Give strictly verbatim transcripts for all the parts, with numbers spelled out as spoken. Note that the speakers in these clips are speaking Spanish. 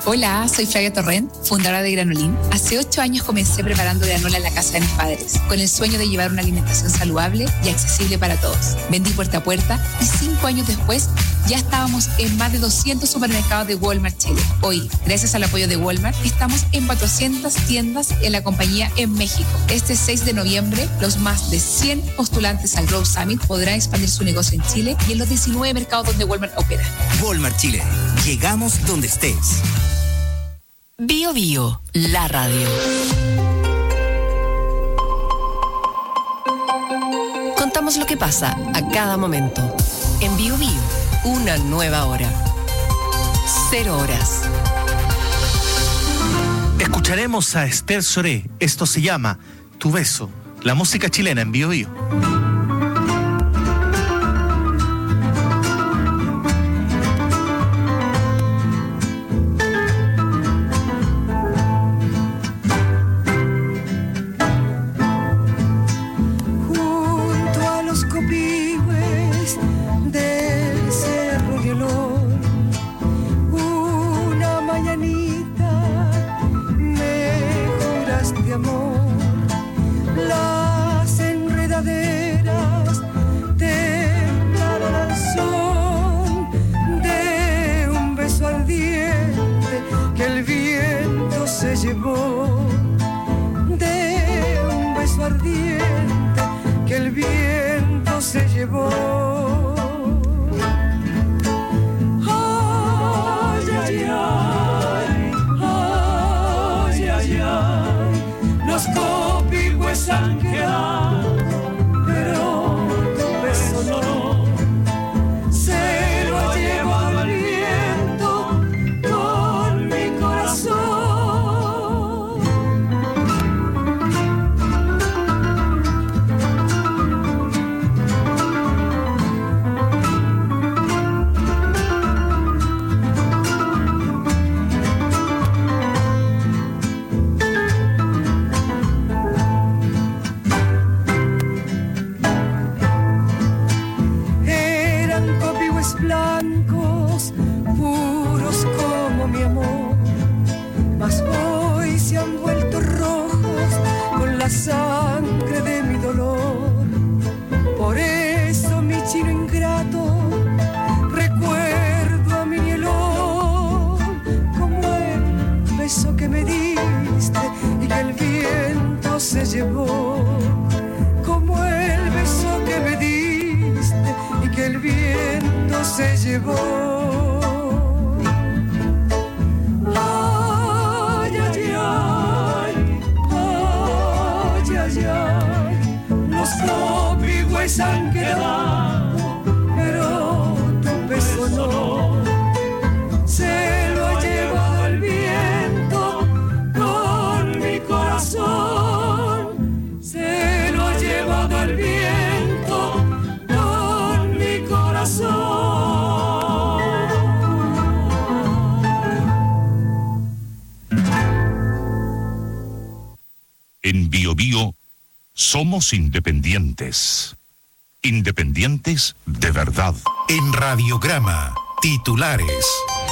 Hola, soy Flavia Torrent, fundadora de Granolín. Hace ocho años comencé preparando granola en la casa de mis padres, con el sueño de llevar una alimentación saludable y accesible para todos. Vendí puerta a puerta y cinco años después ya estábamos en más de doscientos supermercados de Walmart Chile. Hoy, gracias al apoyo de Walmart, estamos en cuatrocientas tiendas en la compañía en México. Este seis de noviembre, los más de cien postulantes al Growth Summit podrán expandir su negocio en Chile y en los diecinueve mercados donde Walmart opera. Walmart Chile. Llegamos donde estés. Bio Bio, la radio. Contamos lo que pasa a cada momento. En Bio Bio, una nueva hora. Cero horas. Escucharemos a Esther Soré. Esto se llama Tu Beso, la música chilena en Bio Bio. En Bio Bio somos independientes. Independientes de verdad. En Radiograma, titulares.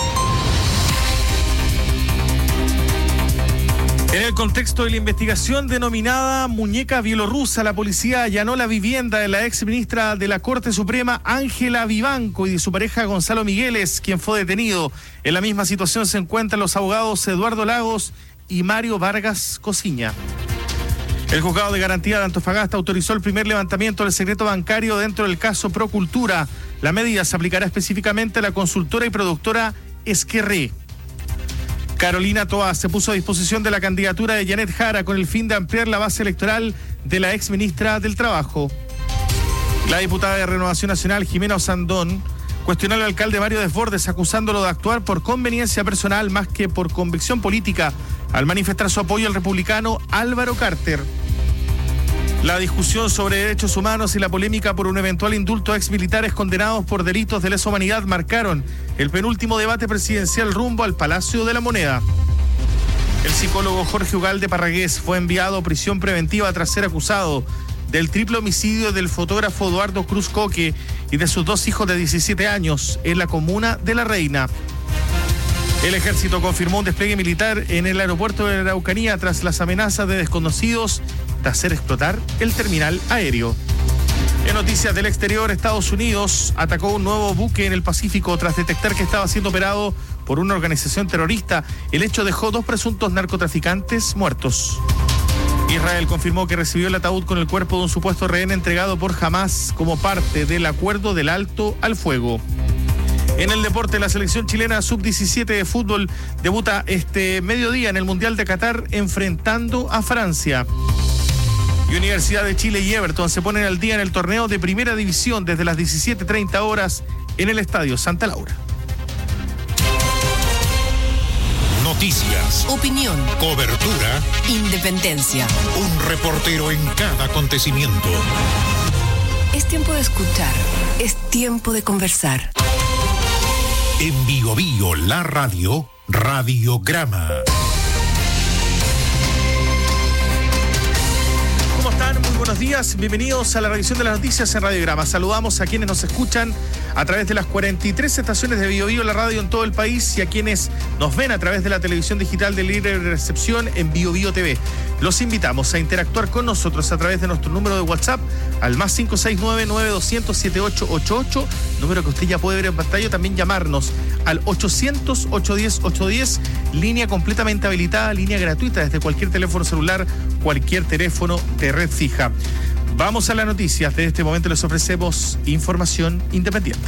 En el contexto de la investigación denominada Muñeca Bielorrusa, la policía allanó la vivienda de la ex ministra de la Corte Suprema, Ángela Vivanco, y de su pareja Gonzalo Migueles, quien fue detenido. En la misma situación se encuentran los abogados Eduardo Lagos y Mario Vargas Cosiña. El juzgado de garantía de Antofagasta autorizó el primer levantamiento del secreto bancario dentro del caso Procultura. La medida se aplicará específicamente a la consultora y productora Esquerré. Carolina Toá se puso a disposición de la candidatura de Janet Jara con el fin de ampliar la base electoral de la ex ministra del Trabajo. La diputada de Renovación Nacional, Jimena Osandón, cuestionó al alcalde Mario Desbordes acusándolo de actuar por conveniencia personal más que por convicción política al manifestar su apoyo al republicano Álvaro Carter. La discusión sobre derechos humanos y la polémica por un eventual indulto a exmilitares condenados por delitos de lesa humanidad marcaron el penúltimo debate presidencial rumbo al Palacio de la Moneda. El psicólogo Jorge Ugalde Parragués fue enviado a prisión preventiva tras ser acusado del triple homicidio del fotógrafo Eduardo Cruz Coque y de sus dos hijos de diecisiete años en la comuna de La Reina. El ejército confirmó un despliegue militar en el aeropuerto de la Araucanía tras las amenazas de desconocidos de hacer explotar el terminal aéreo. En noticias del exterior, Estados Unidos atacó un nuevo buque en el Pacífico tras detectar que estaba siendo operado por una organización terrorista. El hecho dejó dos presuntos narcotraficantes muertos. Israel confirmó que recibió el ataúd con el cuerpo de un supuesto rehén entregado por Hamás como parte del acuerdo del alto al fuego. En el deporte, la selección chilena sub diecisiete de fútbol debuta este mediodía en el Mundial de Qatar enfrentando a Francia. Y Universidad de Chile y Everton se ponen al día en el torneo de Primera División desde las diecisiete treinta horas en el Estadio Santa Laura. Noticias, Opinión, cobertura, independencia. un reportero en cada acontecimiento. Es tiempo de escuchar, es tiempo de conversar. En Bio Bio, la radio, Radiograma. ¿Cómo están? Muy buenos días. Bienvenidos a la revisión de las noticias en Radiograma. Saludamos a quienes nos escuchan a través de las cuarenta y tres estaciones de Bio Bio, la radio en todo el país, y a quienes nos ven a través de la televisión digital de libre recepción en Bio Bio T V. Los invitamos a interactuar con nosotros a través de nuestro número de WhatsApp al más cinco seis nueve, nueve dos cero cero, siete ocho ocho ocho, número que usted ya puede ver en pantalla. También llamarnos al ochocientos, ochocientos diez, ochocientos diez, línea completamente habilitada, línea gratuita desde cualquier teléfono celular, cualquier teléfono de red fija. Vamos a las noticias. De este momento les ofrecemos información independiente.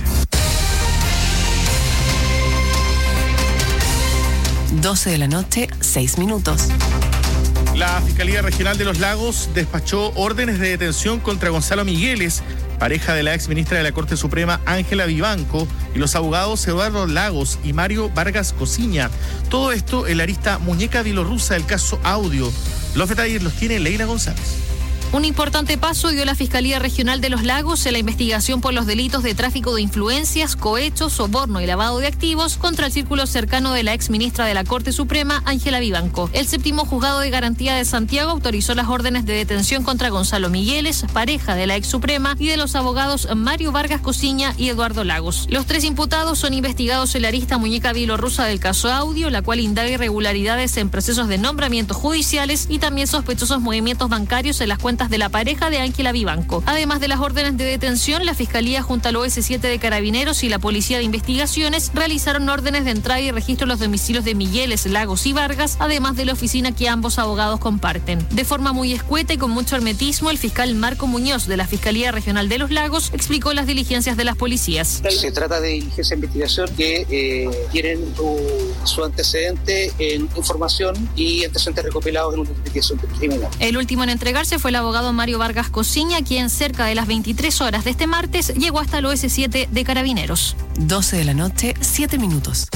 doce de la noche, seis minutos. La Fiscalía Regional de los Lagos despachó órdenes de detención contra Gonzalo Migueles, pareja de la ex ministra de la Corte Suprema Ángela Vivanco, y los abogados Eduardo Lagos y Mario Vargas Cosiña. Todo esto en la arista Muñeca Bielorrusa del caso Audio. Los detalles los tiene Leila González. Un importante paso dio la Fiscalía Regional de los Lagos en la investigación por los delitos de tráfico de influencias, cohecho, soborno y lavado de activos contra el círculo cercano de la ex ministra de la Corte Suprema, Ángela Vivanco. El séptimo juzgado de garantía de Santiago autorizó las órdenes de detención contra Gonzalo Migueles, pareja de la ex Suprema, y de los abogados Mario Vargas Cosiña y Eduardo Lagos. Los tres imputados son investigados en la arista Muñeca Bielorrusa del caso Audio, la cual indaga irregularidades en procesos de nombramientos judiciales y también sospechosos movimientos bancarios en las cuentas de la pareja de Ángela Vivanco. Además de las órdenes de detención, la Fiscalía junto al O S siete de Carabineros y la Policía de Investigaciones realizaron órdenes de entrada y registro en los domicilios de Migueles, Lagos y Vargas, además de la oficina que ambos abogados comparten. De forma muy escueta y con mucho hermetismo, el fiscal Marco Muñoz de la Fiscalía Regional de los Lagos explicó las diligencias de las policías. Se trata de diligencia de investigación que eh, tienen su, su antecedente en información y antecedentes recopilados en una investigación criminal. El último en entregarse fue el abogado Mario Vargas Cosiña, quien cerca de las veintitrés horas de este martes llegó hasta el O S siete de Carabineros. doce de la noche, siete minutos.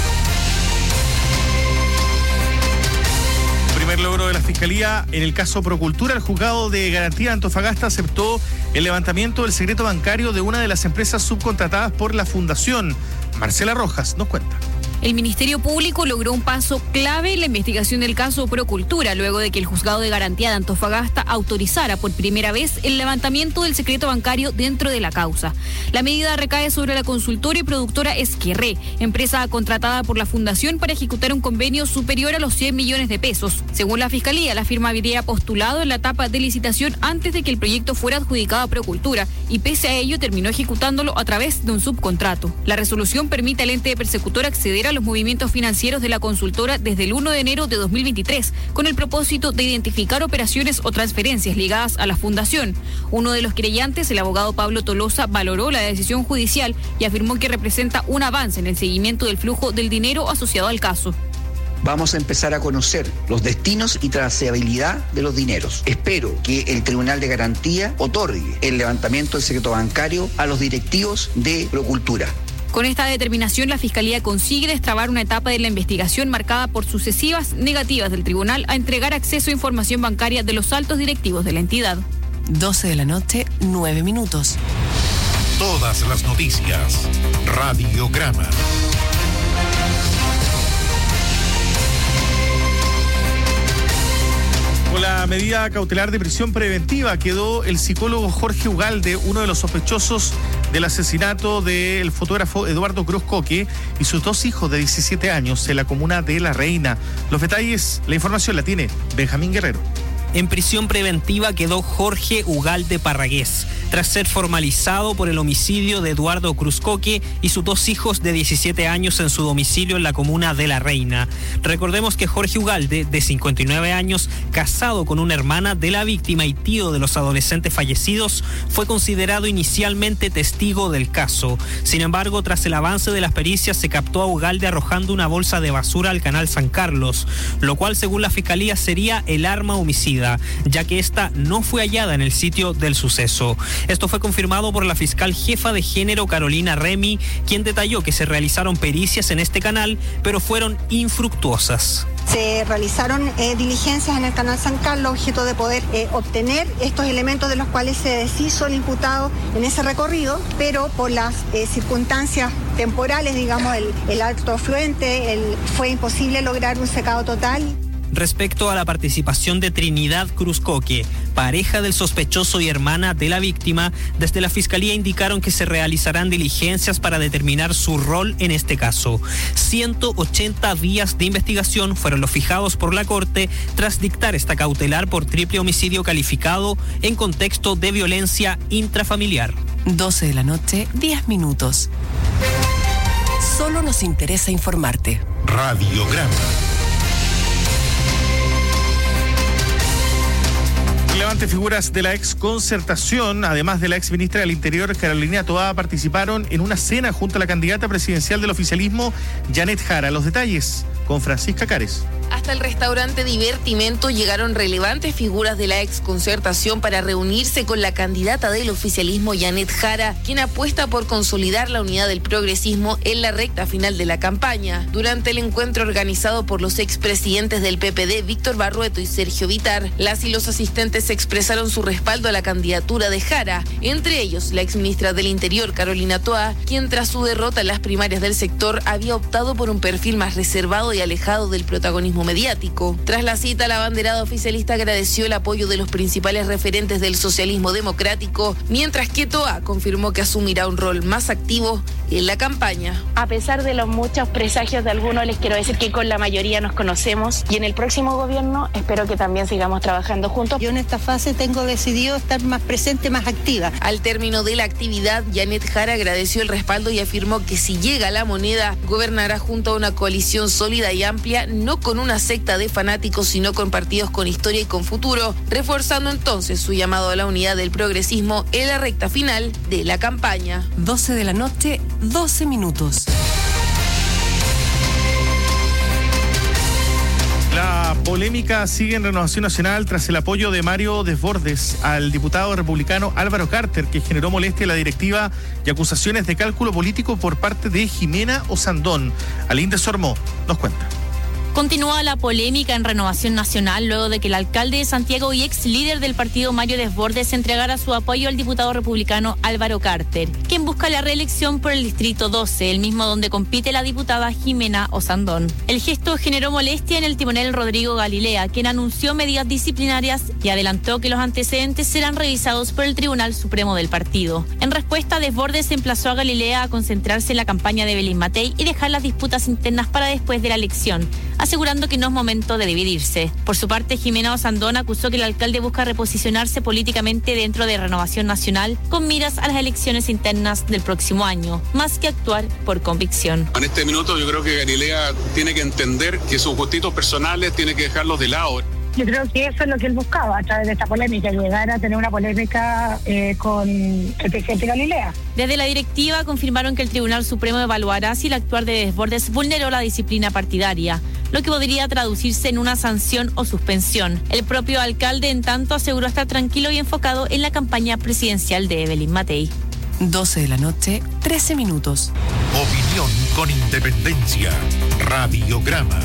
Primer logro de la Fiscalía en el caso Procultura. El juzgado de garantía de Antofagasta aceptó el levantamiento del secreto bancario de una de las empresas subcontratadas por la Fundación. Marcela Rojas nos cuenta. El Ministerio Público logró un paso clave en la investigación del caso Procultura, luego de que el Juzgado de Garantía de Antofagasta autorizara por primera vez el levantamiento del secreto bancario dentro de la causa. La medida recae sobre la consultora y productora Esquerré, empresa contratada por la Fundación para ejecutar un convenio superior a los cien millones de pesos. Según la Fiscalía, la firma habría postulado en la etapa de licitación antes de que el proyecto fuera adjudicado a Procultura y pese a ello terminó ejecutándolo a través de un subcontrato. La resolución permite al ente persecutor acceder a los movimientos financieros de la consultora desde el primero de enero de dos mil veintitrés, con el propósito de identificar operaciones o transferencias ligadas a la fundación. Uno de los querellantes, el abogado Pablo Tolosa, valoró la decisión judicial y afirmó que representa un avance en el seguimiento del flujo del dinero asociado al caso. Vamos a empezar a conocer los destinos y trazabilidad de los dineros. Espero que el Tribunal de Garantía otorgue el levantamiento del secreto bancario a los directivos de Procultura. Con esta determinación, la Fiscalía consigue destrabar una etapa de la investigación marcada por sucesivas negativas del tribunal a entregar acceso a información bancaria de los altos directivos de la entidad. doce de la noche, nueve minutos. Todas las noticias. Radiograma. Con la medida cautelar de prisión preventiva quedó el psicólogo Jorge Ugalde, uno de los sospechosos del asesinato del fotógrafo Eduardo Cruz Coque y sus dos hijos de diecisiete años en la comuna de La Reina. Los detalles, la información la tiene Benjamín Guerrero. En prisión preventiva quedó Jorge Ugalde Parragués, tras ser formalizado por el homicidio de Eduardo Cruz Coque y sus dos hijos de diecisiete años en su domicilio en la comuna de La Reina. Recordemos que Jorge Ugalde, de cincuenta y nueve años, casado con una hermana de la víctima y tío de los adolescentes fallecidos, fue considerado inicialmente testigo del caso. Sin embargo, tras el avance de las pericias, se captó a Ugalde arrojando una bolsa de basura al canal San Carlos, lo cual, según la Fiscalía, sería el arma homicida, ya que esta no fue hallada en el sitio del suceso. Esto fue confirmado por la fiscal jefa de género Carolina Remy, quien detalló que se realizaron pericias en este canal, pero fueron infructuosas. Se realizaron eh, diligencias en el canal San Carlos, objeto de poder eh, obtener estos elementos de los cuales se deshizo el imputado en ese recorrido, pero por las eh, circunstancias temporales, digamos, el, el alto afluente, el, fue imposible lograr un secado total. Respecto a la participación de Trinidad Cruz Coque, pareja del sospechoso y hermana de la víctima, desde la Fiscalía indicaron que se realizarán diligencias para determinar su rol en este caso. ciento ochenta días de investigación fueron los fijados por la Corte tras dictar esta cautelar por triple homicidio calificado en contexto de violencia intrafamiliar. doce de la noche, diez minutos. Solo nos interesa informarte. Radiograma. Relevantes figuras de la ex Concertación, además de la ex ministra del Interior, Carolina Toá, participaron en una cena junto a la candidata presidencial del oficialismo, Janet Jara. Los detalles con Francisca Cares. Hasta el restaurante Divertimento llegaron relevantes figuras de la ex Concertación para reunirse con la candidata del oficialismo, Janet Jara, quien apuesta por consolidar la unidad del progresismo en la recta final de la campaña. Durante el encuentro organizado por los expresidentes del P P D, Víctor Barrueto y Sergio Vitar, las y los asistentes expresaron su respaldo a la candidatura de Jara, entre ellos la exministra del Interior, Carolina Toá, quien tras su derrota en las primarias del sector había optado por un perfil más reservado y alejado del protagonismo mediático. Tras la cita, la abanderada oficialista agradeció el apoyo de los principales referentes del socialismo democrático, mientras que Toá confirmó que asumirá un rol más activo en la campaña. A pesar de los muchos presagios de algunos, les quiero decir que con la mayoría nos conocemos y en el próximo gobierno espero que también sigamos trabajando juntos. Yo en esta fase tengo decidido estar más presente, más activa. Al término de la actividad, Janet Jara agradeció el respaldo y afirmó que si llega a la moneda, gobernará junto a una coalición sólida y amplia, no con una secta de fanáticos, sino con partidos con historia y con futuro, reforzando entonces su llamado a la unidad del progresismo en la recta final de la campaña. doce de la noche, doce minutos. La polémica sigue en Renovación Nacional tras el apoyo de Mario Desbordes al diputado republicano Álvaro Carter, que generó molestia en la directiva y acusaciones de cálculo político por parte de Jimena Osandón. Aline Desormo nos cuenta. Continúa la polémica en Renovación Nacional luego de que el alcalde de Santiago y ex líder del partido Mario Desbordes entregara su apoyo al diputado republicano Álvaro Carter, quien busca la reelección por el distrito doce, el mismo donde compite la diputada Jimena Osandón. El gesto generó molestia en el timonel Rodrigo Galilea, quien anunció medidas disciplinarias y adelantó que los antecedentes serán revisados por el Tribunal Supremo del partido. En respuesta, Desbordes emplazó a Galilea a concentrarse en la campaña de Belín Matei y dejar las disputas internas para después de la elección, asegurando que no es momento de dividirse. Por su parte, Jimena Osandón acusó que el alcalde busca reposicionarse políticamente dentro de Renovación Nacional con miras a las elecciones internas del próximo año, más que actuar por convicción. En este minuto yo creo que Galilea tiene que entender que sus gustitos personales tiene que dejarlos de lado. Yo creo que eso es lo que él buscaba a través de esta polémica, llegar a tener una polémica eh, con el presidente Galilea. Desde la directiva confirmaron que el Tribunal Supremo evaluará si el actuar de Desbordes vulneró la disciplina partidaria, lo que podría traducirse en una sanción o suspensión. El propio alcalde, en tanto, aseguró estar tranquilo y enfocado en la campaña presidencial de Belín Matei. doce de la noche, trece minutos. Opinión con independencia. Radiograma.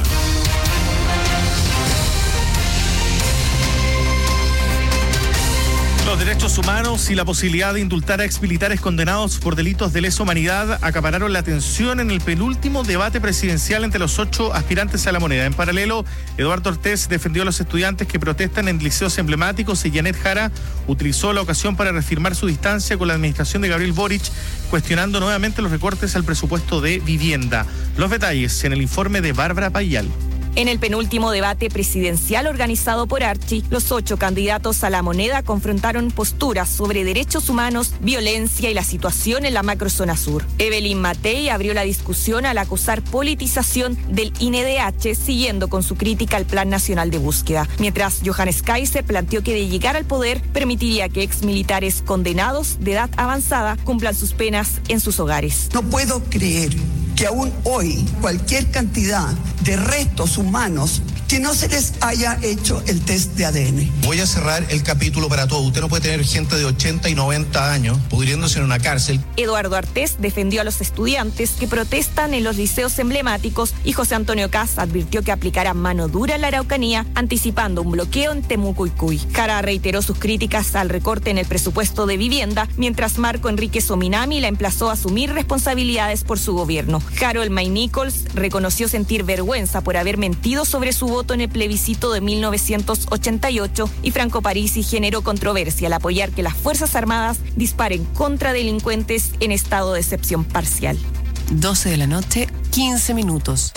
Los derechos humanos y la posibilidad de indultar a exmilitares condenados por delitos de lesa humanidad acapararon la atención en el penúltimo debate presidencial entre los ocho aspirantes a la moneda. En paralelo, Eduardo Ortiz defendió a los estudiantes que protestan en liceos emblemáticos y Janet Jara utilizó la ocasión para reafirmar su distancia con la administración de Gabriel Boric, cuestionando nuevamente los recortes al presupuesto de vivienda. Los detalles en el informe de Bárbara Payal. En el penúltimo debate presidencial organizado por Archie, los ocho candidatos a la moneda confrontaron posturas sobre derechos humanos, violencia y la situación en la macrozona sur. Evelyn Matei abrió la discusión al acusar politización del I N D H, siguiendo con su crítica al Plan Nacional de Búsqueda, mientras Johannes Kaiser planteó que de llegar al poder permitiría que exmilitares condenados de edad avanzada cumplan sus penas en sus hogares. No puedo creer que aún hoy cualquier cantidad de restos humanos que no se les haya hecho el test de A D N. Voy a cerrar el capítulo para todos. Usted no puede tener gente de ochenta y noventa años pudriéndose en una cárcel. Eduardo Artés defendió a los estudiantes que protestan en los liceos emblemáticos y José Antonio Caz advirtió que aplicará mano dura en la Araucanía, anticipando un bloqueo en Temuco y Cuy. Jara reiteró sus críticas al recorte en el presupuesto de vivienda, mientras Marco Enrique Sominami la emplazó a asumir responsabilidades por su gobierno. Harold May Nichols reconoció sentir vergüenza por haber mentido sobre su voto en el plebiscito de mil novecientos ochenta y ocho y Franco Parisi generó controversia al apoyar que las Fuerzas Armadas disparen contra delincuentes en estado de excepción parcial. doce de la noche, quince minutos.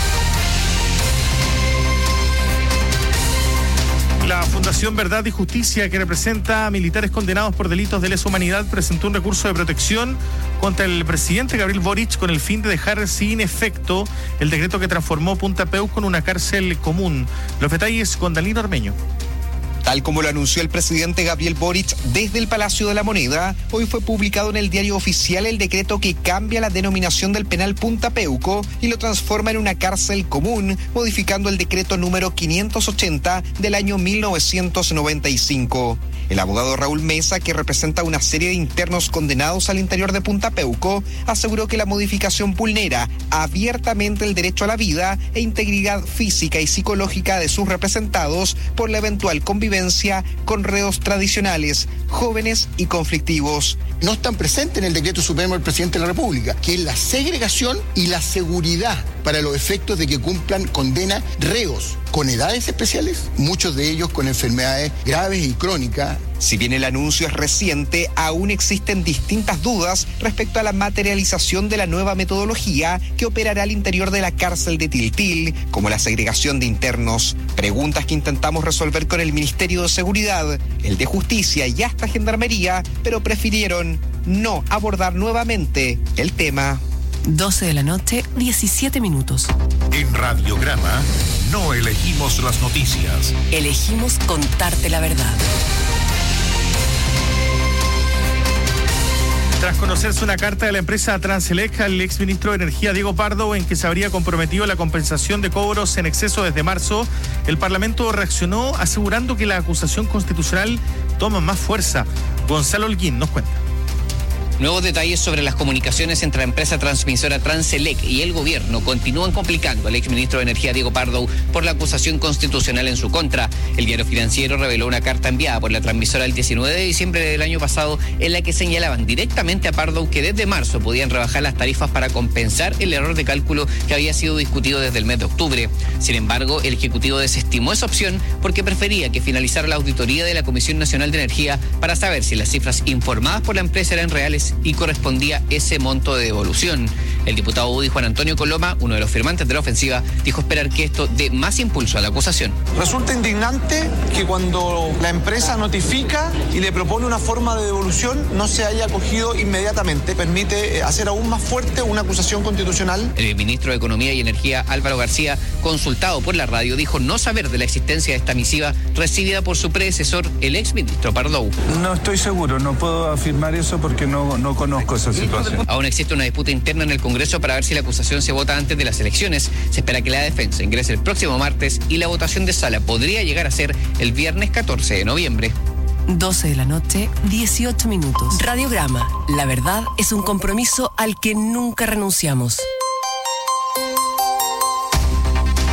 La Fundación Verdad y Justicia, que representa a militares condenados por delitos de lesa humanidad, presentó un recurso de protección contra el presidente Gabriel Boric con el fin de dejar sin efecto el decreto que transformó Punta Peuco en una cárcel común. Los detalles con Danilo Armeño. Tal como lo anunció el presidente Gabriel Boric desde el Palacio de la Moneda, hoy fue publicado en el Diario Oficial el decreto que cambia la denominación del penal Punta Peuco y lo transforma en una cárcel común, modificando el decreto número quinientos ochenta del año mil novecientos noventa y cinco. El abogado Raúl Mesa, que representa a una serie de internos condenados al interior de Punta Peuco, aseguró que la modificación vulnera abiertamente el derecho a la vida e integridad física y psicológica de sus representados por la eventual convivencia con reos tradicionales, jóvenes y conflictivos. No están presentes en el decreto supremo del presidente de la República, que es la segregación y la seguridad para los efectos de que cumplan condena reos con edades especiales, muchos de ellos con enfermedades graves y crónicas. Si bien el anuncio es reciente, aún existen distintas dudas respecto a la materialización de la nueva metodología que operará al interior de la cárcel de Tiltil, como la segregación de internos. Preguntas que intentamos resolver con el Ministerio de Seguridad, el de Justicia y hasta Gendarmería, pero prefirieron no abordar nuevamente el tema. doce de la noche, diecisiete minutos. En Radiograma no elegimos las noticias. Elegimos contarte la verdad. Tras conocerse una carta de la empresa Transelec al exministro de Energía Diego Pardo en que se habría comprometido la compensación de cobros en exceso desde marzo, el Parlamento reaccionó asegurando que la acusación constitucional toma más fuerza. Gonzalo Holguín nos cuenta. Nuevos detalles sobre las comunicaciones entre la empresa transmisora Transelec y el gobierno continúan complicando al exministro de Energía Diego Pardo por la acusación constitucional en su contra. El Diario Financiero reveló una carta enviada por la transmisora el diecinueve de diciembre del año pasado en la que señalaban directamente a Pardo que desde marzo podían rebajar las tarifas para compensar el error de cálculo que había sido discutido desde el mes de octubre. Sin embargo, el Ejecutivo desestimó esa opción porque prefería que finalizara la auditoría de la Comisión Nacional de Energía para saber si las cifras informadas por la empresa eran reales y correspondía ese monto de devolución. El diputado UDI Juan Antonio Coloma, uno de los firmantes de la ofensiva, dijo esperar que esto dé más impulso a la acusación. Resulta indignante que cuando la empresa notifica y le propone una forma de devolución no se haya acogido inmediatamente. Permite hacer aún más fuerte una acusación constitucional. El ministro de Economía y Energía, Álvaro García, consultado por la radio, dijo no saber de la existencia de esta misiva recibida por su predecesor, el exministro Pardo. No estoy seguro, no puedo afirmar eso porque no, no conozco esa situación. Aún existe una disputa interna en el Congreso para ver si la acusación se vota antes de las elecciones. Se espera que la defensa ingrese el próximo martes y la votación de sala podría llegar a ser el viernes catorce de noviembre. doce de la noche, dieciocho minutos. Radiograma. La verdad es un compromiso al que nunca renunciamos. Luego de una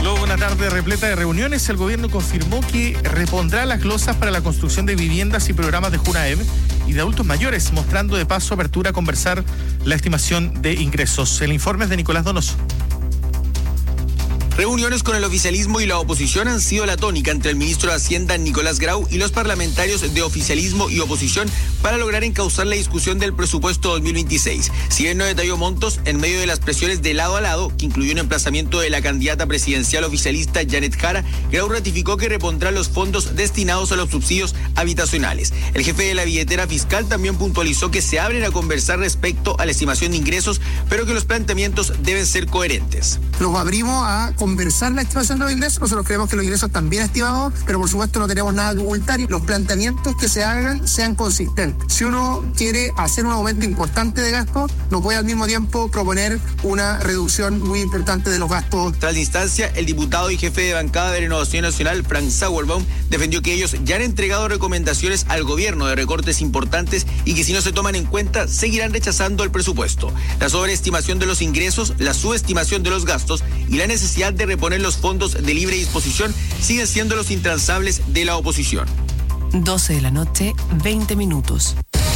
tarde repleta de reuniones, el gobierno confirmó que repondrá las glosas para la construcción de viviendas y programas de Junaev y de adultos mayores, mostrando de paso apertura a conversar la estimación de ingresos. El informe es de Nicolás Donoso. Reuniones con el oficialismo y la oposición han sido la tónica entre el ministro de Hacienda, Nicolás Grau, y los parlamentarios de oficialismo y oposición para lograr encauzar la discusión del presupuesto dos mil veintiséis. Si bien no detalló montos, en medio de las presiones de lado a lado, que incluyó un emplazamiento de la candidata presidencial oficialista Janet Jara, Grau ratificó que repondrá los fondos destinados a los subsidios habitacionales. El jefe de la billetera fiscal también puntualizó que se abren a conversar respecto a la estimación de ingresos, pero que los planteamientos deben ser coherentes. Nos abrimos a conversar la estimación de los ingresos. Nosotros creemos que los ingresos están bien estimados, pero por supuesto no tenemos nada que ocultar y los planteamientos que se hagan sean consistentes. Si uno quiere hacer un aumento importante de gastos, no puede al mismo tiempo proponer una reducción muy importante de los gastos. Tras la instancia, el diputado y jefe de bancada de Renovación Nacional, Frank Sauerbaum, defendió que ellos ya han entregado recomendaciones al gobierno de recortes importantes y que si no se toman en cuenta, seguirán rechazando el presupuesto. La sobreestimación de los ingresos, la subestimación de los gastos y la necesidad de reponer los fondos de libre disposición siguen siendo los intransables de la oposición. doce de la noche, veinte minutos.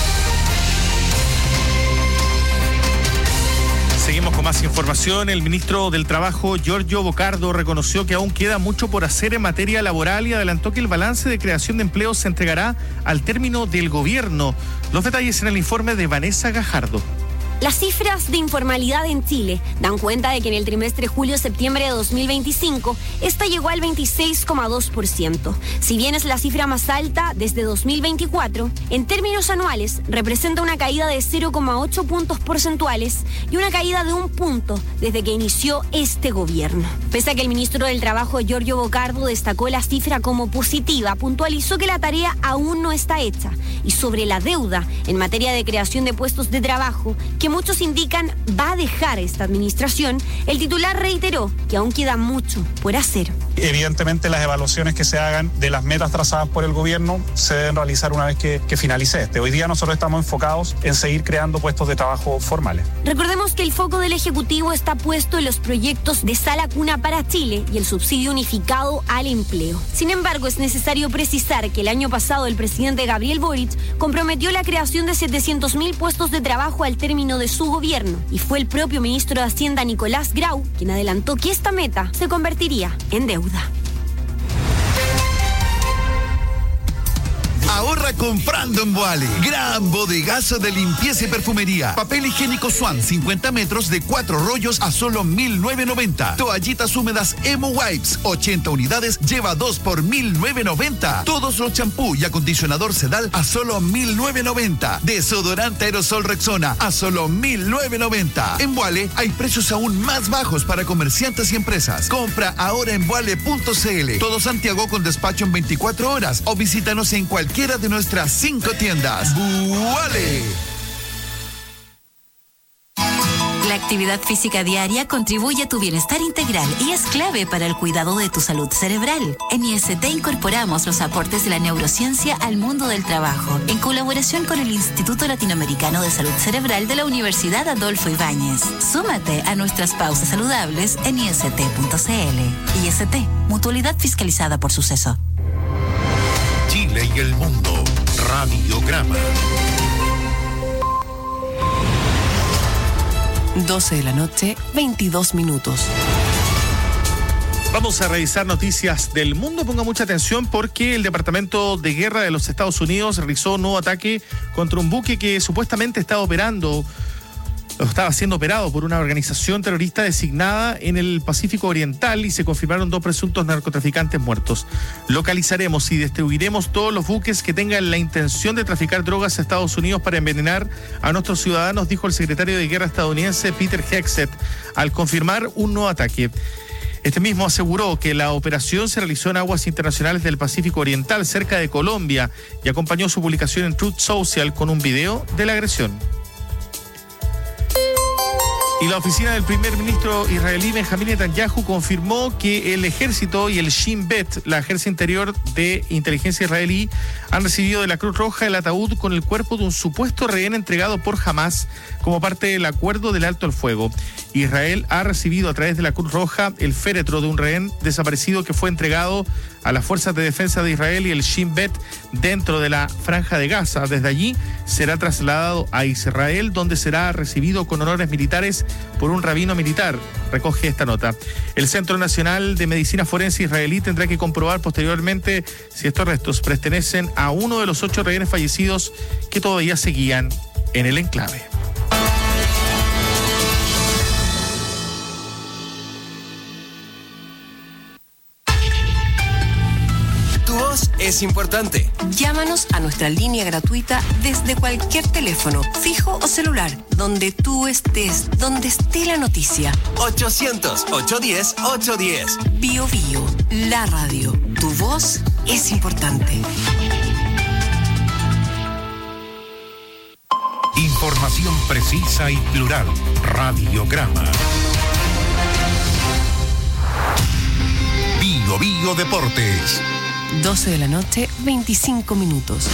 Seguimos con más información. El ministro del Trabajo, Giorgio Bocardo, reconoció que aún queda mucho por hacer en materia laboral y adelantó que el balance de creación de empleos se entregará al término del gobierno. Los detalles en el informe de Vanessa Gajardo. Las cifras de informalidad en Chile dan cuenta de que en el trimestre julio-septiembre de dos mil veinticinco, esta llegó al veintiséis coma dos por ciento. Si bien es la cifra más alta desde dos mil veinticuatro, en términos anuales representa una caída de cero coma ocho puntos porcentuales y una caída de un punto desde que inició este gobierno. Pese a que el ministro del Trabajo, Giorgio Bocardo, destacó la cifra como positiva, puntualizó que la tarea aún no está hecha. Y sobre la deuda en materia de creación de puestos de trabajo, que muchos indican va a dejar esta administración, el titular reiteró que aún queda mucho por hacer. Evidentemente las evaluaciones que se hagan de las metas trazadas por el gobierno se deben realizar una vez que, que finalice este. Hoy día nosotros estamos enfocados en seguir creando puestos de trabajo formales. Recordemos que el foco del Ejecutivo está puesto en los proyectos de Sala Cuna para Chile y el subsidio unificado al empleo. Sin embargo, es necesario precisar que el año pasado el presidente Gabriel Boric comprometió la creación de setecientos mil puestos de trabajo al término de su gobierno y fue el propio ministro de Hacienda, Nicolás Grau, quien adelantó que esta meta se convertiría en deuda. Ahorra comprando en Boale. Gran bodegazo de limpieza y perfumería. Papel higiénico Swan cincuenta metros de cuatro rollos a solo mil novecientos noventa. Toallitas húmedas Emo Wipes ochenta unidades lleva dos por mil novecientos noventa. Todos los champú y acondicionador Sedal a solo mil novecientos noventa. Desodorante aerosol Rexona a solo mil novecientos noventa. En Boale hay precios aún más bajos para comerciantes y empresas. Compra ahora en boale punto cl. Todo Santiago con despacho en veinticuatro horas o visítanos en cualquier de nuestras cinco tiendas. ¡Buale! La actividad física diaria contribuye a tu bienestar integral y es clave para el cuidado de tu salud cerebral. En I S T incorporamos los aportes de la neurociencia al mundo del trabajo, en colaboración con el Instituto Latinoamericano de Salud Cerebral de la Universidad Adolfo Ibáñez. Súmate a nuestras pausas saludables en i s t punto c l. I S T, mutualidad fiscalizada por Suceso. Chile y el mundo. Radiograma. doce de la noche, veintidós minutos. Vamos a revisar noticias del mundo. Ponga mucha atención porque el Departamento de Guerra de los Estados Unidos realizó un nuevo ataque contra un buque que supuestamente estaba operando estaba siendo operado por una organización terrorista designada en el Pacífico Oriental y se confirmaron dos presuntos narcotraficantes muertos. Localizaremos y destruiremos todos los buques que tengan la intención de traficar drogas a Estados Unidos para envenenar a nuestros ciudadanos, dijo el secretario de Guerra estadounidense Peter Hegseth al confirmar un nuevo ataque. Este mismo aseguró que la operación se realizó en aguas internacionales del Pacífico Oriental, cerca de Colombia, y acompañó su publicación en Truth Social con un video de la agresión. Y la oficina del primer ministro israelí Benjamín Netanyahu confirmó que el ejército y el Shin Bet, la agencia interior de inteligencia israelí, han recibido de la Cruz Roja el ataúd con el cuerpo de un supuesto rehén entregado por Hamas como parte del acuerdo del alto el fuego. Israel ha recibido a través de la Cruz Roja el féretro de un rehén desaparecido que fue entregado a las fuerzas de defensa de Israel y el Shin Bet dentro de la Franja de Gaza. Desde allí será trasladado a Israel, donde será recibido con honores militares por un rabino militar, recoge esta nota. El Centro Nacional de Medicina Forense israelí tendrá que comprobar posteriormente si estos restos pertenecen a uno de los ocho rehenes fallecidos que todavía seguían en el enclave. Es importante. Llámanos a nuestra línea gratuita desde cualquier teléfono, fijo o celular, donde tú estés, donde esté la noticia. ochocientos, ochocientos diez, ochocientos diez. Bio Bio, la radio. Tu voz es importante. Información precisa y plural. Radiograma. Bio Bio Deportes. doce de la noche, veinticinco minutos.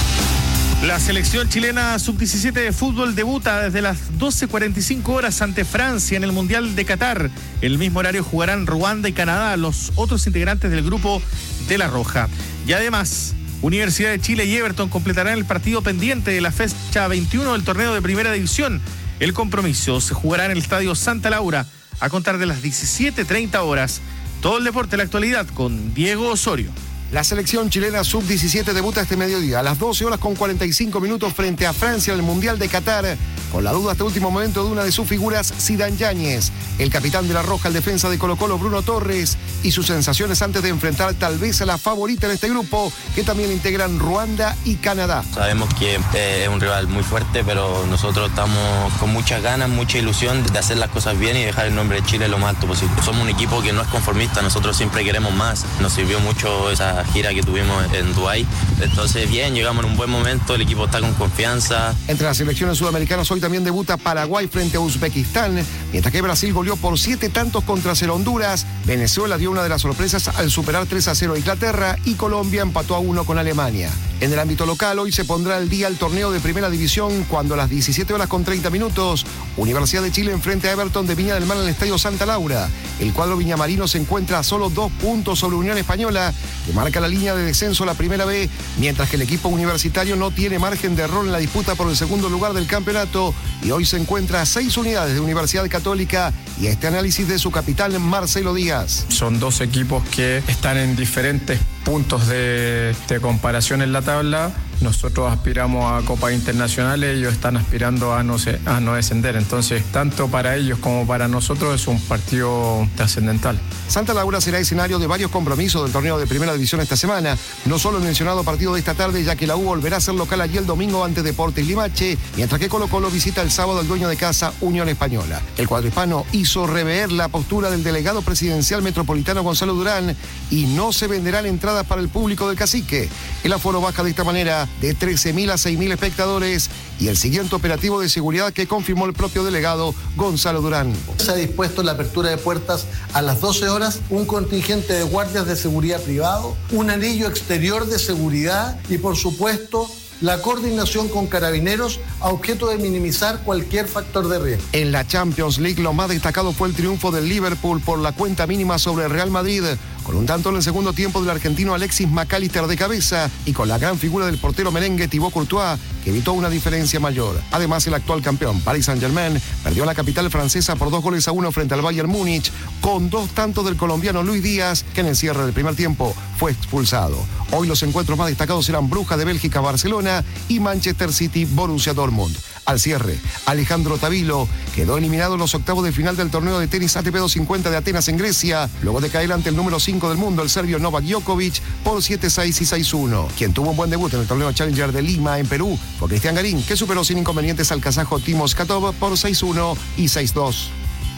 La selección chilena sub diecisiete de fútbol debuta desde las doce cuarenta y cinco horas ante Francia en el Mundial de Qatar. En el mismo horario jugarán Ruanda y Canadá, los otros integrantes del grupo de La Roja. Y además, Universidad de Chile y Everton completarán el partido pendiente de la fecha veintiuno del torneo de Primera División. El compromiso se jugará en el Estadio Santa Laura a contar de las diecisiete treinta horas. Todo el deporte de la actualidad con Diego Osorio. La selección chilena sub diecisiete debuta este mediodía a las doce horas con cuarenta y cinco minutos frente a Francia en el Mundial de Qatar, con la duda hasta último momento de una de sus figuras, Zidane Yáñez, el capitán de La Roja, el defensa de Colo-Colo, Bruno Torres, y sus sensaciones antes de enfrentar tal vez a la favorita en este grupo, que también integran Ruanda y Canadá. Sabemos que eh, es un rival muy fuerte, pero nosotros estamos con muchas ganas, mucha ilusión de hacer las cosas bien y dejar el nombre de Chile lo más alto posible. Somos un equipo que no es conformista, nosotros siempre queremos más. Nos sirvió mucho esa gira que tuvimos en Dubái. Entonces, bien, llegamos en un buen momento, el equipo está con confianza. Entre las selecciones sudamericanas hoy también debuta Paraguay frente a Uzbekistán, mientras que Brasil goleó por siete tantos contra cero Honduras. Venezuela dio una de las sorpresas al superar tres a cero a Inglaterra y Colombia empató a uno con Alemania. En el ámbito local, hoy se pondrá al día el torneo de Primera División cuando a las diecisiete horas con treinta minutos, Universidad de Chile enfrente a Everton de Viña del Mar en el Estadio Santa Laura. El cuadro viñamarino se encuentra a solo dos puntos sobre Unión Española, que marca la línea de descenso a la Primera B, mientras que el equipo universitario no tiene margen de error en la disputa por el segundo lugar del campeonato y hoy se encuentra a seis unidades de Universidad Católica y a este análisis de su capitán Marcelo Díaz. Son dos equipos que están en diferentes puntos de, de comparación en la tabla. Nosotros aspiramos a copas internacionales, ellos están aspirando a no, a no descender. Entonces, tanto para ellos como para nosotros es un partido trascendental. Santa Laura será escenario de varios compromisos del torneo de Primera División esta semana. No solo el mencionado partido de esta tarde, ya que la U volverá a ser local allí el domingo ante Deportes Limache, mientras que Colo-Colo visita el sábado al dueño de casa, Unión Española. El cuadro hispano hizo rever la postura del delegado presidencial metropolitano Gonzalo Durán y no se venderán entradas para el público del Cacique. El aforo baja de esta manera de trece mil a seis mil espectadores y el siguiente operativo de seguridad que confirmó el propio delegado Gonzalo Durán. Se ha dispuesto la apertura de puertas a las doce horas, un contingente de guardias de seguridad privado, un anillo exterior de seguridad y por supuesto la coordinación con carabineros a objeto de minimizar cualquier factor de riesgo. En la Champions League lo más destacado fue el triunfo del Liverpool por la cuenta mínima sobre el Real Madrid, con un tanto en el segundo tiempo del argentino Alexis McAllister de cabeza y con la gran figura del portero merengue Thibaut Courtois, que evitó una diferencia mayor. Además, el actual campeón Paris Saint-Germain perdió en la capital francesa por dos goles a uno frente al Bayern Múnich, con dos tantos del colombiano Luis Díaz, que en el cierre del primer tiempo fue expulsado. Hoy los encuentros más destacados eran Brujas de Bélgica, Barcelona y Manchester City, Borussia Dortmund. Al cierre, Alejandro Tavilo quedó eliminado en los octavos de final del torneo de tenis A T P doscientos cincuenta de Atenas en Grecia, luego de caer ante el número cinco del mundo, el serbio Novak Djokovic, por siete seis y seis uno. Quien tuvo un buen debut en el torneo Challenger de Lima, en Perú, fue Cristian Garín, que superó sin inconvenientes al kazajo Timos Katov por seis uno y seis dos.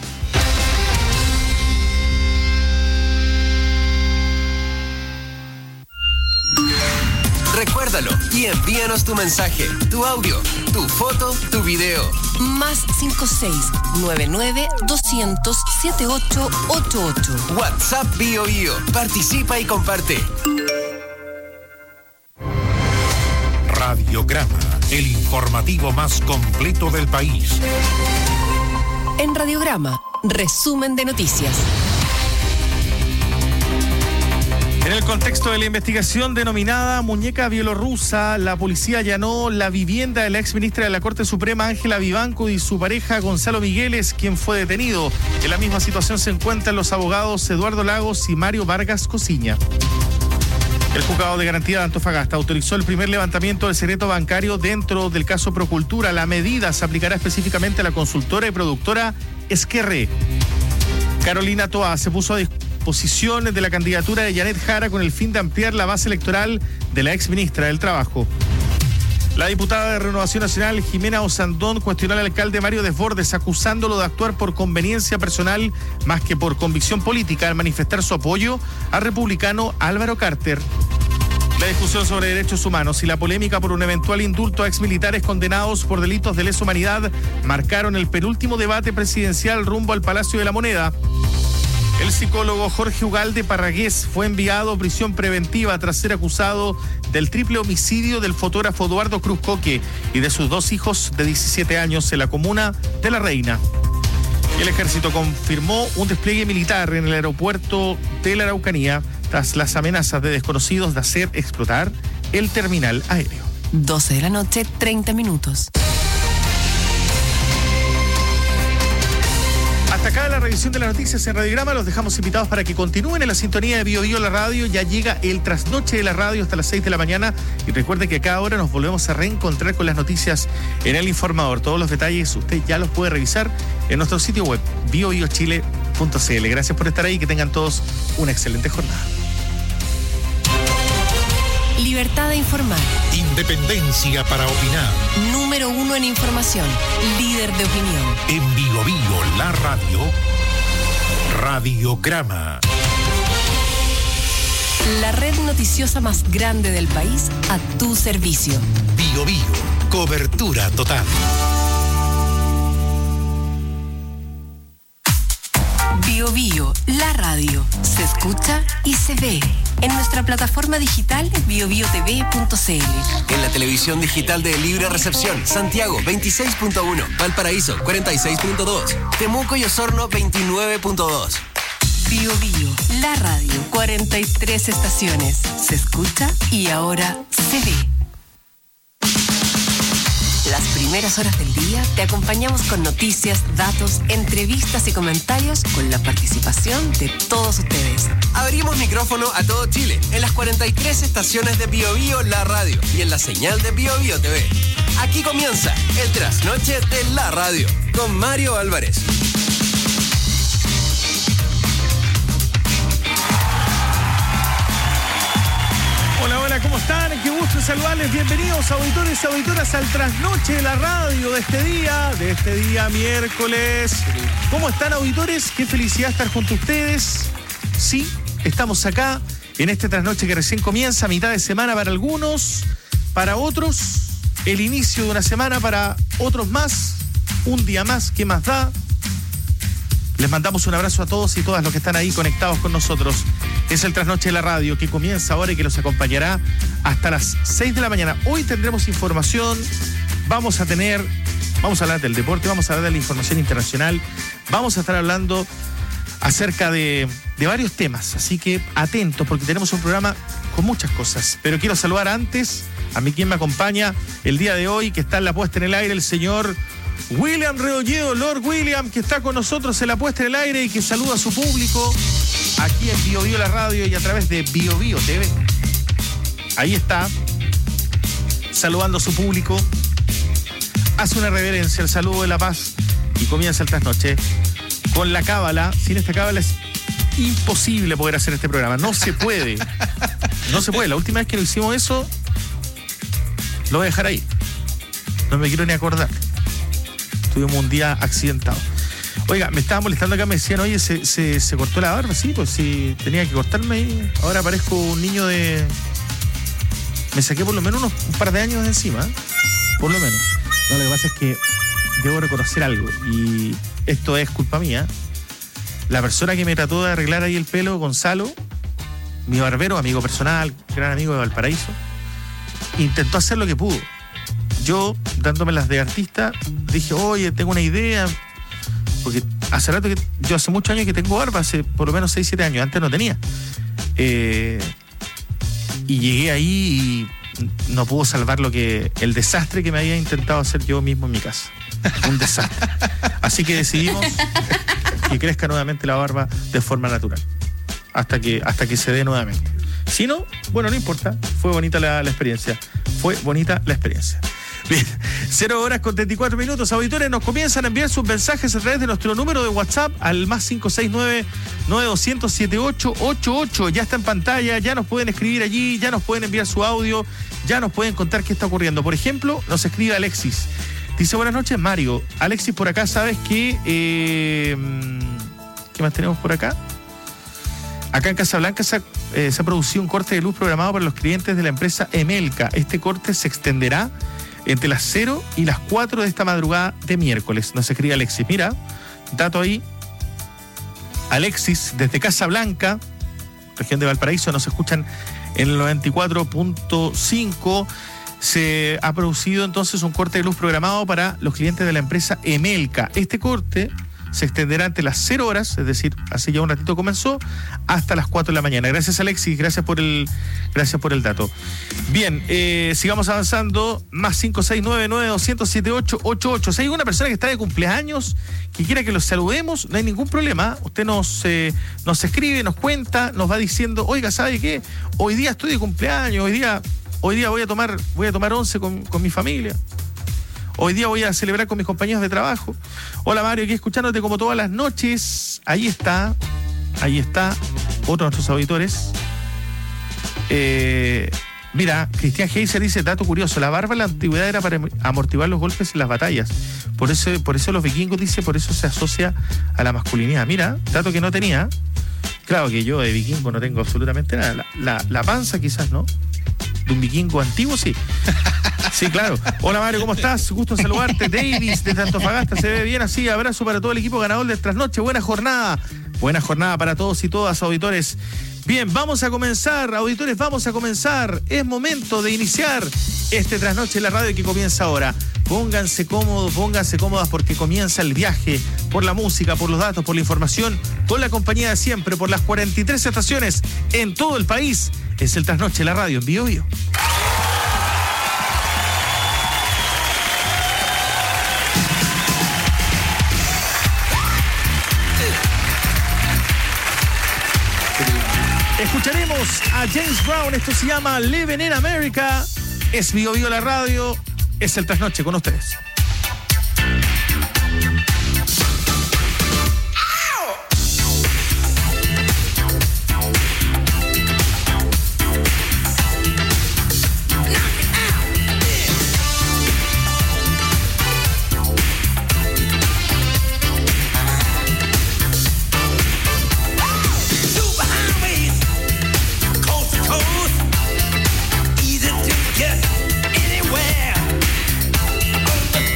Recuérdalo y envíanos tu mensaje, tu audio, tu foto, tu video. Más cinco seis nueve nueve doscientos setenta y ocho ochenta y ocho. WhatsApp Bio Bio. Participa y comparte. Radiograma, el informativo más completo del país. En Radiograma, resumen de noticias. En el contexto de la investigación denominada Muñeca Bielorrusa, la policía allanó la vivienda de la exministra de la Corte Suprema, Ángela Vivanco, y su pareja, Gonzalo Migueles, quien fue detenido. En la misma situación se encuentran los abogados Eduardo Lagos y Mario Vargas Cosiña. El juzgado de garantía de Antofagasta autorizó el primer levantamiento del secreto bancario dentro del caso Procultura. La medida se aplicará específicamente a la consultora y productora Esquerre. Carolina Toá se puso a disposición de la candidatura de Janet Jara con el fin de ampliar la base electoral de la exministra del Trabajo. La diputada de Renovación Nacional, Jimena Osandón, cuestionó al alcalde Mario Desbordes, acusándolo de actuar por conveniencia personal más que por convicción política al manifestar su apoyo al republicano Álvaro Carter. La discusión sobre derechos humanos y la polémica por un eventual indulto a exmilitares condenados por delitos de lesa humanidad marcaron el penúltimo debate presidencial rumbo al Palacio de la Moneda. El psicólogo Jorge Ugalde Parragués fue enviado a prisión preventiva tras ser acusado del triple homicidio del fotógrafo Eduardo Cruz Coque y de sus dos hijos de diecisiete años en la comuna de La Reina. El ejército confirmó un despliegue militar en el aeropuerto de la Araucanía tras las amenazas de desconocidos de hacer explotar el terminal aéreo. doce de la noche, treinta minutos. Hasta acá la revisión de las noticias en Radiograma. Los dejamos invitados para que continúen en la sintonía de Bio Bio la radio. Ya llega el trasnoche de la radio hasta las seis de la mañana. Y recuerde que a cada hora nos volvemos a reencontrar con las noticias en El Informador. Todos los detalles usted ya los puede revisar en nuestro sitio web bio bio chile punto c l. Gracias por estar ahí y que tengan todos una excelente jornada. Libertad de informar. Independencia para opinar. Número uno en información. Líder de opinión. En Bio Bio la radio. Radiograma. La red noticiosa más grande del país a tu servicio. Bio Bio. Cobertura total. Bio Bio, la radio. Se escucha y se ve. En nuestra plataforma digital bio bio t v punto c l. En la televisión digital de Libre Recepción, Santiago veintiséis punto uno, Valparaíso cuarenta y seis punto dos, Temuco y Osorno veintinueve punto dos. Bio Bio, la radio. cuarenta y tres estaciones. Se escucha y ahora se ve. Las primeras horas del día te acompañamos con noticias, datos, entrevistas y comentarios con la participación de todos ustedes. Abrimos micrófono a todo Chile en las cuarenta y tres estaciones de Bio Bio la radio y en la señal de Bio Bio T V. Aquí comienza el trasnoche de la radio con Mario Álvarez. Hola, hola, ¿cómo están? Qué gusto saludarles. Bienvenidos, auditores y auditoras, al trasnoche de la radio de este día, de este día miércoles. ¿Cómo están, auditores? Qué felicidad estar junto a ustedes. Sí, estamos acá en este trasnoche que recién comienza, mitad de semana para algunos, para otros, el inicio de una semana para otros más, un día más, ¿qué más da? Les mandamos un abrazo a todos y todas los que están ahí conectados con nosotros. Es el trasnoche de la radio que comienza ahora y que los acompañará hasta las seis de la mañana. Hoy tendremos información, vamos a tener, vamos a hablar del deporte, vamos a hablar de la información internacional, vamos a estar hablando acerca de, de varios temas. Así que atentos porque tenemos un programa con muchas cosas. Pero quiero saludar antes a mí quien me acompaña el día de hoy, que está en la puesta en el aire, el señor William Reolledo, Lord William, que está con nosotros en la puesta en el aire y que saluda a su público aquí en Bio Bio la radio y a través de Bio Bio T V. Ahí está, saludando a su público, hace una reverencia, el saludo de la paz y comienza el trasnoche con la cábala. Sin esta cábala es imposible poder hacer este programa, no se puede, no se puede. La última vez que lo hicimos eso, lo voy a dejar ahí, no me quiero ni acordar. Tuvimos un día accidentado. Oiga, me estaba molestando acá, me decían, oye, se, se, se cortó la barba. Sí, pues sí, tenía que cortarme y ahora parezco un niño de... Me saqué por lo menos unos, un par de años de encima, ¿eh? Por lo menos. No, lo que pasa es que debo reconocer algo y esto es culpa mía. La persona que me trató de arreglar ahí el pelo, Gonzalo, mi barbero, amigo personal, gran amigo de Valparaíso, intentó hacer lo que pudo. Yo, dándome las de artista, dije, oye, tengo una idea, porque hace rato que yo hace muchos años que tengo barba, hace por lo menos seis, siete años, antes no tenía. Eh, y llegué ahí y no pudo salvar lo que el desastre que me había intentado hacer yo mismo en mi casa. Un desastre. Así que decidimos que crezca nuevamente la barba de forma natural. Hasta que, hasta que se dé nuevamente. Si no, bueno, no importa. Fue bonita la, la experiencia. Fue bonita la experiencia. Bien, cero horas con treinta y cuatro minutos. Auditores, nos comienzan a enviar sus mensajes a través de nuestro número de WhatsApp al más cinco seis nueve, nueve dos cero cero, siete ocho ocho ocho. Ya está en pantalla, ya nos pueden escribir allí, ya nos pueden enviar su audio, ya nos pueden contar qué está ocurriendo. Por ejemplo, nos escribe Alexis. Dice, buenas noches, Mario. Alexis, por acá, ¿sabes qué? Eh, ¿Qué más tenemos por acá? Acá en Casablanca se ha, eh, se ha producido un corte de luz programado para los clientes de la empresa Emelca. Este corte se extenderá entre las cero y las cuatro de esta madrugada de miércoles. Nos escribe Alexis. Mira, dato ahí. Alexis, desde Casablanca, región de Valparaíso, nos escuchan en el noventa y cuatro punto cinco. Se ha producido entonces un corte de luz programado para los clientes de la empresa Emelca. Este corte se extenderá entre las cero horas, es decir, hace ya un ratito comenzó, hasta las cuatro de la mañana. Gracias, Alexis, gracias por el, gracias por el dato. Bien, eh, sigamos avanzando. Más cinco seis nueve, nueve dos cero cero, siete ocho ocho ocho. Si hay una persona que está de cumpleaños, que quiera que los saludemos, no hay ningún problema. Usted nos, eh, nos escribe, nos cuenta, nos va diciendo, oiga, ¿sabe qué? Hoy día estoy de cumpleaños, hoy día, hoy día voy a tomar, voy a tomar once con, con mi familia. Hoy día voy a celebrar con mis compañeros de trabajo. Hola, Mario, aquí escuchándote como todas las noches. Ahí está, ahí está, otro de nuestros auditores. Eh, mira, Cristian Heiser dice, dato curioso, la barba en la antigüedad era para amortiguar los golpes en las batallas. Por eso, por eso los vikingos, dice, por eso se asocia a la masculinidad. Mira, dato que no tenía. Claro que yo de vikingo no tengo absolutamente nada. La, la, la panza quizás, ¿no? De un vikingo antiguo, sí. Sí, claro. Hola, Mario, ¿cómo estás? Gusto en saludarte. Davis, desde Antofagasta, se ve bien así. Abrazo para todo el equipo ganador del Trasnoche. Buena jornada. Buena jornada para todos y todas, auditores. Bien, vamos a comenzar, auditores, vamos a comenzar. Es momento de iniciar este Trasnoche en la radio que comienza ahora. Pónganse cómodos, pónganse cómodas porque comienza el viaje por la música, por los datos, por la información, con la compañía de siempre, por las cuarenta y tres estaciones en todo el país. Es el Trasnoche en la radio en Bio Bio. Escucharemos a James Brown, esto se llama Living in America. Es Bio Bio la radio, es el Trasnoche con ustedes. Easy to get anywhere.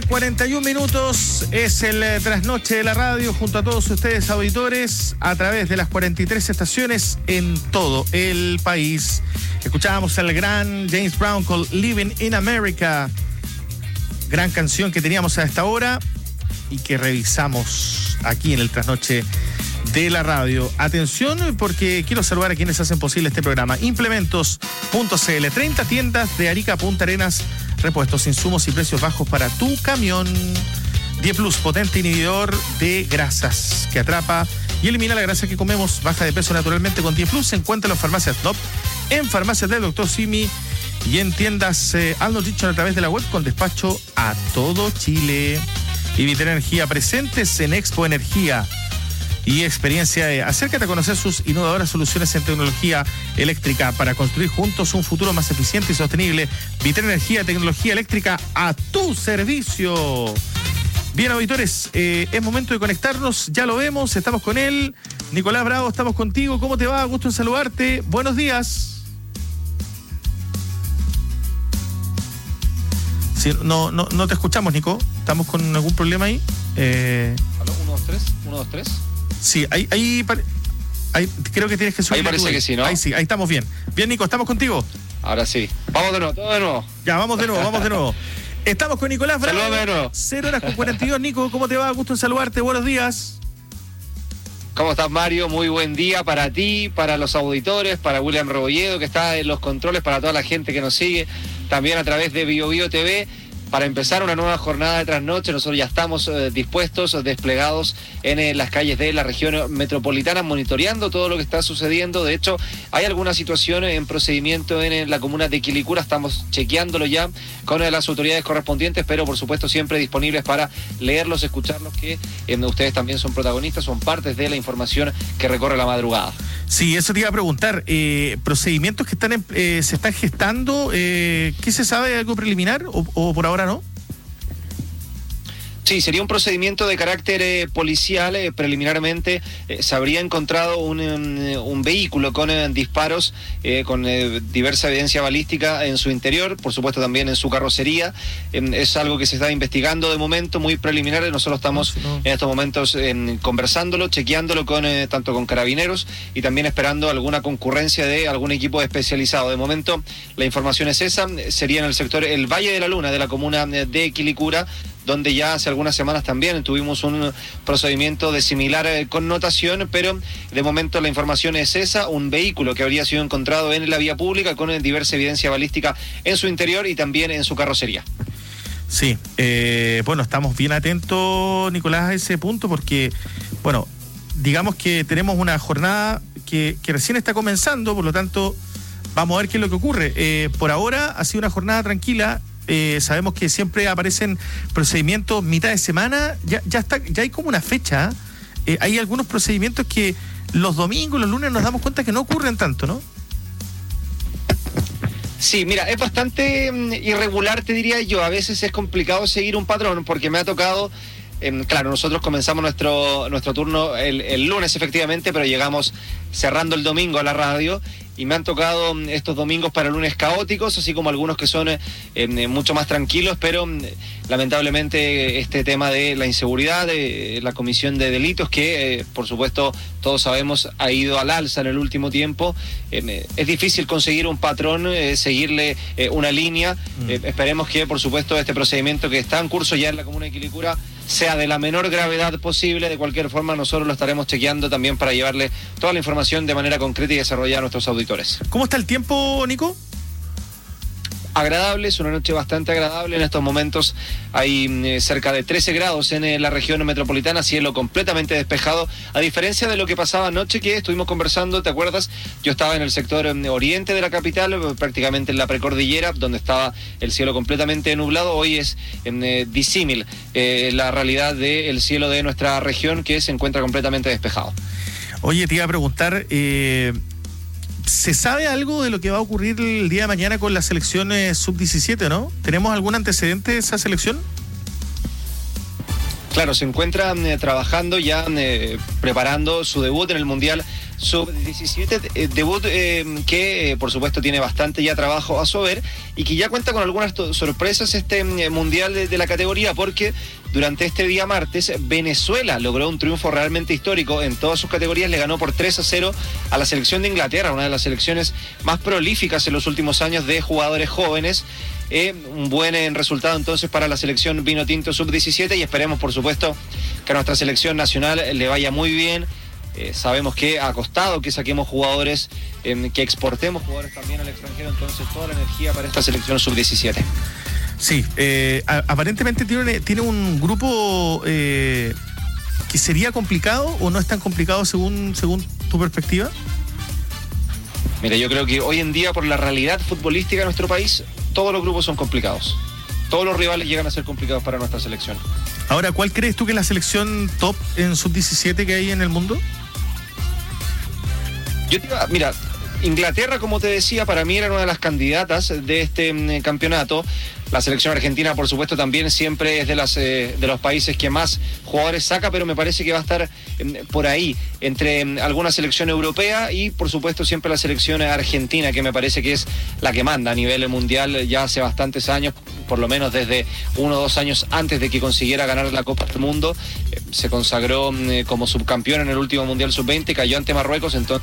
cuarenta y un minutos es el eh, trasnoche de la radio junto a todos ustedes auditores a través de las cuarenta y tres estaciones en todo el país. Escuchábamos al gran James Brown con Living in America, gran canción que teníamos a esta hora y que revisamos aquí en el trasnoche de la radio. Atención, porque quiero saludar a quienes hacen posible este programa. Implementos punto c l, treinta tiendas de Arica a Punta Arenas, repuestos, insumos y precios bajos para tu camión. diez Plus, potente inhibidor de grasas que atrapa y elimina la grasa que comemos. Baja de peso naturalmente con diez Plus. Se encuentra en las farmacias N O P, en farmacias del doctor Simi y en tiendas eh, Al Nutrition a través de la web con despacho a todo Chile. Y Vitera Energía, presentes en Expo Energía y experiencia. Eh, acércate a conocer sus innovadoras soluciones en tecnología eléctrica para construir juntos un futuro más eficiente y sostenible. Vitera Energía, tecnología eléctrica a tu servicio. Bien, auditores, eh, es momento de conectarnos. Ya lo vemos, estamos con él. Nicolás Bravo, estamos contigo. ¿Cómo te va? Gusto en saludarte. Buenos días. Sí, no, no, no te escuchamos, Nico. ¿Estamos con algún problema ahí? Eh... ¿Aló? ¿uno, dos, tres? ¿uno, dos, tres? Sí, ahí, ahí, ahí creo que tienes que subir. Ahí parece tu... que sí, ¿no? Ahí sí, ahí estamos bien. Bien, Nico, ¿estamos contigo? Ahora sí. Vamos de nuevo, todo de nuevo. Ya, vamos de nuevo, vamos de nuevo. Estamos con Nicolás Bravo. Saludame de nuevo. cero horas con cuarenta y dos, Nico, ¿cómo te va? Gusto en saludarte, buenos días. ¿Cómo estás, Mario? Muy buen día para ti, para los auditores, para William Rebolledo, que está en los controles, para toda la gente que nos sigue, también a través de Bio Bio T V. Para empezar una nueva jornada de trasnoche, nosotros ya estamos eh, dispuestos, desplegados en eh, las calles de la región metropolitana, monitoreando todo lo que está sucediendo. De hecho, hay algunas situaciones en procedimiento en, en la comuna de Quilicura, estamos chequeándolo ya con eh, las autoridades correspondientes, pero por supuesto siempre disponibles para leerlos, escucharlos, que eh, ustedes también son protagonistas, son partes de la información que recorre la madrugada. Sí, eso te iba a preguntar. Eh, ¿Procedimientos que están en, eh, se están gestando? Eh, ¿Qué se sabe? ¿Algo preliminar o, o por ahora no? Sí, sería un procedimiento de carácter eh, policial. Eh, preliminarmente eh, se habría encontrado un, un, un vehículo con eh, disparos, eh, con eh, diversa evidencia balística en su interior, por supuesto también en su carrocería. Eh, es algo que se está investigando de momento, muy preliminar. Nosotros estamos no, no. en estos momentos eh, conversándolo, chequeándolo con eh, tanto con carabineros y también esperando alguna concurrencia de algún equipo especializado. De momento la información es esa, sería en el sector El Valle de la Luna de la comuna de Quilicura, donde ya hace algunas semanas también tuvimos un procedimiento de similar eh, connotación, pero de momento la información es esa, un vehículo que habría sido encontrado en la vía pública con diversa evidencia balística en su interior y también en su carrocería. Sí, eh, bueno, estamos bien atentos, Nicolás, a ese punto, porque, bueno, digamos que tenemos una jornada que, que recién está comenzando, por lo tanto, vamos a ver qué es lo que ocurre. Eh, por ahora ha sido una jornada tranquila. Eh, sabemos que siempre aparecen procedimientos mitad de semana, ya, ya está, ya hay como una fecha. Eh, hay algunos procedimientos que los domingos, los lunes nos damos cuenta que no ocurren tanto, ¿no? Sí, mira, es bastante mm, irregular, te diría yo. A veces es complicado seguir un patrón porque me ha tocado... Eh, claro, nosotros comenzamos nuestro nuestro turno el, el lunes efectivamente, pero llegamos cerrando el domingo a la radio y me han tocado estos domingos para lunes caóticos, así como algunos que son eh, mucho más tranquilos, pero lamentablemente este tema de la inseguridad, de la comisión de delitos, que eh, por supuesto todos sabemos ha ido al alza en el último tiempo, eh, es difícil conseguir un patrón, eh, seguirle eh, una línea. Mm. Eh, esperemos que por supuesto este procedimiento que está en curso ya en la comuna de Quilicura sea de la menor gravedad posible. De cualquier forma nosotros lo estaremos chequeando también para llevarle toda la información de manera concreta y desarrollada a nuestros auditores. ¿Cómo está el tiempo, Nico? Agradable, es una noche bastante agradable. En estos momentos hay eh, cerca de trece grados en eh, la región metropolitana, cielo completamente despejado, a diferencia de lo que pasaba anoche, que estuvimos conversando, ¿te acuerdas? Yo estaba en el sector eh, oriente de la capital, eh, prácticamente en la precordillera, donde estaba el cielo completamente nublado. Hoy es eh, disímil eh, la realidad del cielo de nuestra región, que se encuentra completamente despejado. Oye, te iba a preguntar... Eh... ¿Se sabe algo de lo que va a ocurrir el día de mañana con la selección eh, sub diecisiete, no? ¿Tenemos algún antecedente de esa selección? Claro, se encuentra eh, trabajando ya, eh, preparando su debut en el Mundial sub diecisiete, eh, debut eh, que eh, por supuesto tiene bastante ya trabajo a su haber y que ya cuenta con algunas sorpresas este eh, Mundial de, de la categoría, porque durante este día martes Venezuela logró un triunfo realmente histórico en todas sus categorías, le ganó por tres a cero a la selección de Inglaterra, una de las selecciones más prolíficas en los últimos años de jugadores jóvenes. Eh, un buen eh, resultado entonces para la selección Vinotinto sub diecisiete y esperemos por supuesto que a nuestra selección nacional le vaya muy bien. Eh, sabemos que ha costado que saquemos jugadores, eh, que exportemos jugadores también al extranjero, entonces toda la energía para esta selección sub diecisiete. Sí, eh, a, aparentemente tiene, tiene un grupo eh, que sería complicado o no es tan complicado según, según tu perspectiva. Mira, yo creo que hoy en día por la realidad futbolística de nuestro país todos los grupos son complicados. Todos los rivales llegan a ser complicados para nuestra selección. Ahora, ¿cuál crees tú que es la selección top en sub diecisiete que hay en el mundo? Yo te, mira, Inglaterra, como te decía, para mí era una de las candidatas de este mm, campeonato. La selección argentina, por supuesto, también siempre es de las eh, de los países que más jugadores saca, pero me parece que va a estar eh, por ahí, entre eh, alguna selección europea y, por supuesto, siempre la selección argentina, que me parece que es la que manda a nivel mundial ya hace bastantes años, por lo menos desde uno o dos años antes de que consiguiera ganar la Copa del Mundo. Eh, se consagró eh, como subcampeón en el último Mundial sub veinte, cayó ante Marruecos, entonces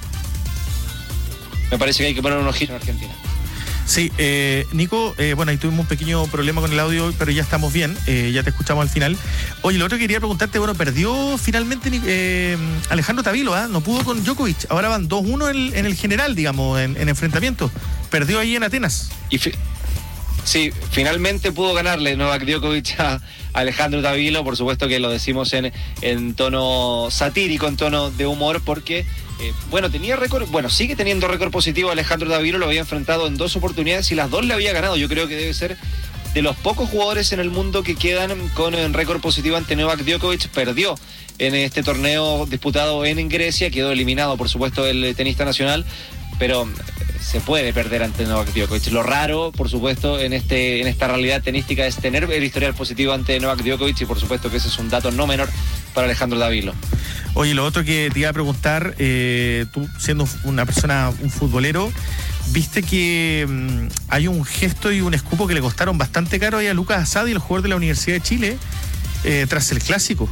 me parece que hay que poner un ojito en Argentina. Sí, eh, Nico, eh, bueno, ahí tuvimos un pequeño problema con el audio, pero ya estamos bien, eh, ya te escuchamos al final. Oye, lo otro que quería preguntarte, bueno, perdió finalmente eh, Alejandro Tavilo, ¿eh? No pudo con Djokovic, ahora van dos uno en, en el general, digamos, en, en enfrentamiento. Perdió ahí en Atenas. Y fi- sí, finalmente pudo ganarle Novak Djokovic a Alejandro Tavilo, por supuesto que lo decimos en, en tono satírico, en tono de humor, porque... Eh, bueno, tenía récord, bueno, sigue teniendo récord positivo Alejandro Tavilo, lo había enfrentado en dos oportunidades y las dos le había ganado. Yo creo que debe ser de los pocos jugadores en el mundo que quedan con el récord positivo ante Novak Djokovic. Perdió en este torneo disputado en Grecia, quedó eliminado, por supuesto, el tenista nacional, pero se puede perder ante Novak Djokovic. Lo raro, por supuesto, en este en esta realidad tenística es tener el historial positivo ante Novak Djokovic y por supuesto que ese es un dato no menor para Alejandro Tavilo. Oye, lo otro que te iba a preguntar, eh, tú siendo una persona, un futbolero, viste que mmm, hay un gesto y un escupo que le costaron bastante caro ahí a Lucas Asadi, el jugador de la Universidad de Chile, eh, tras el clásico.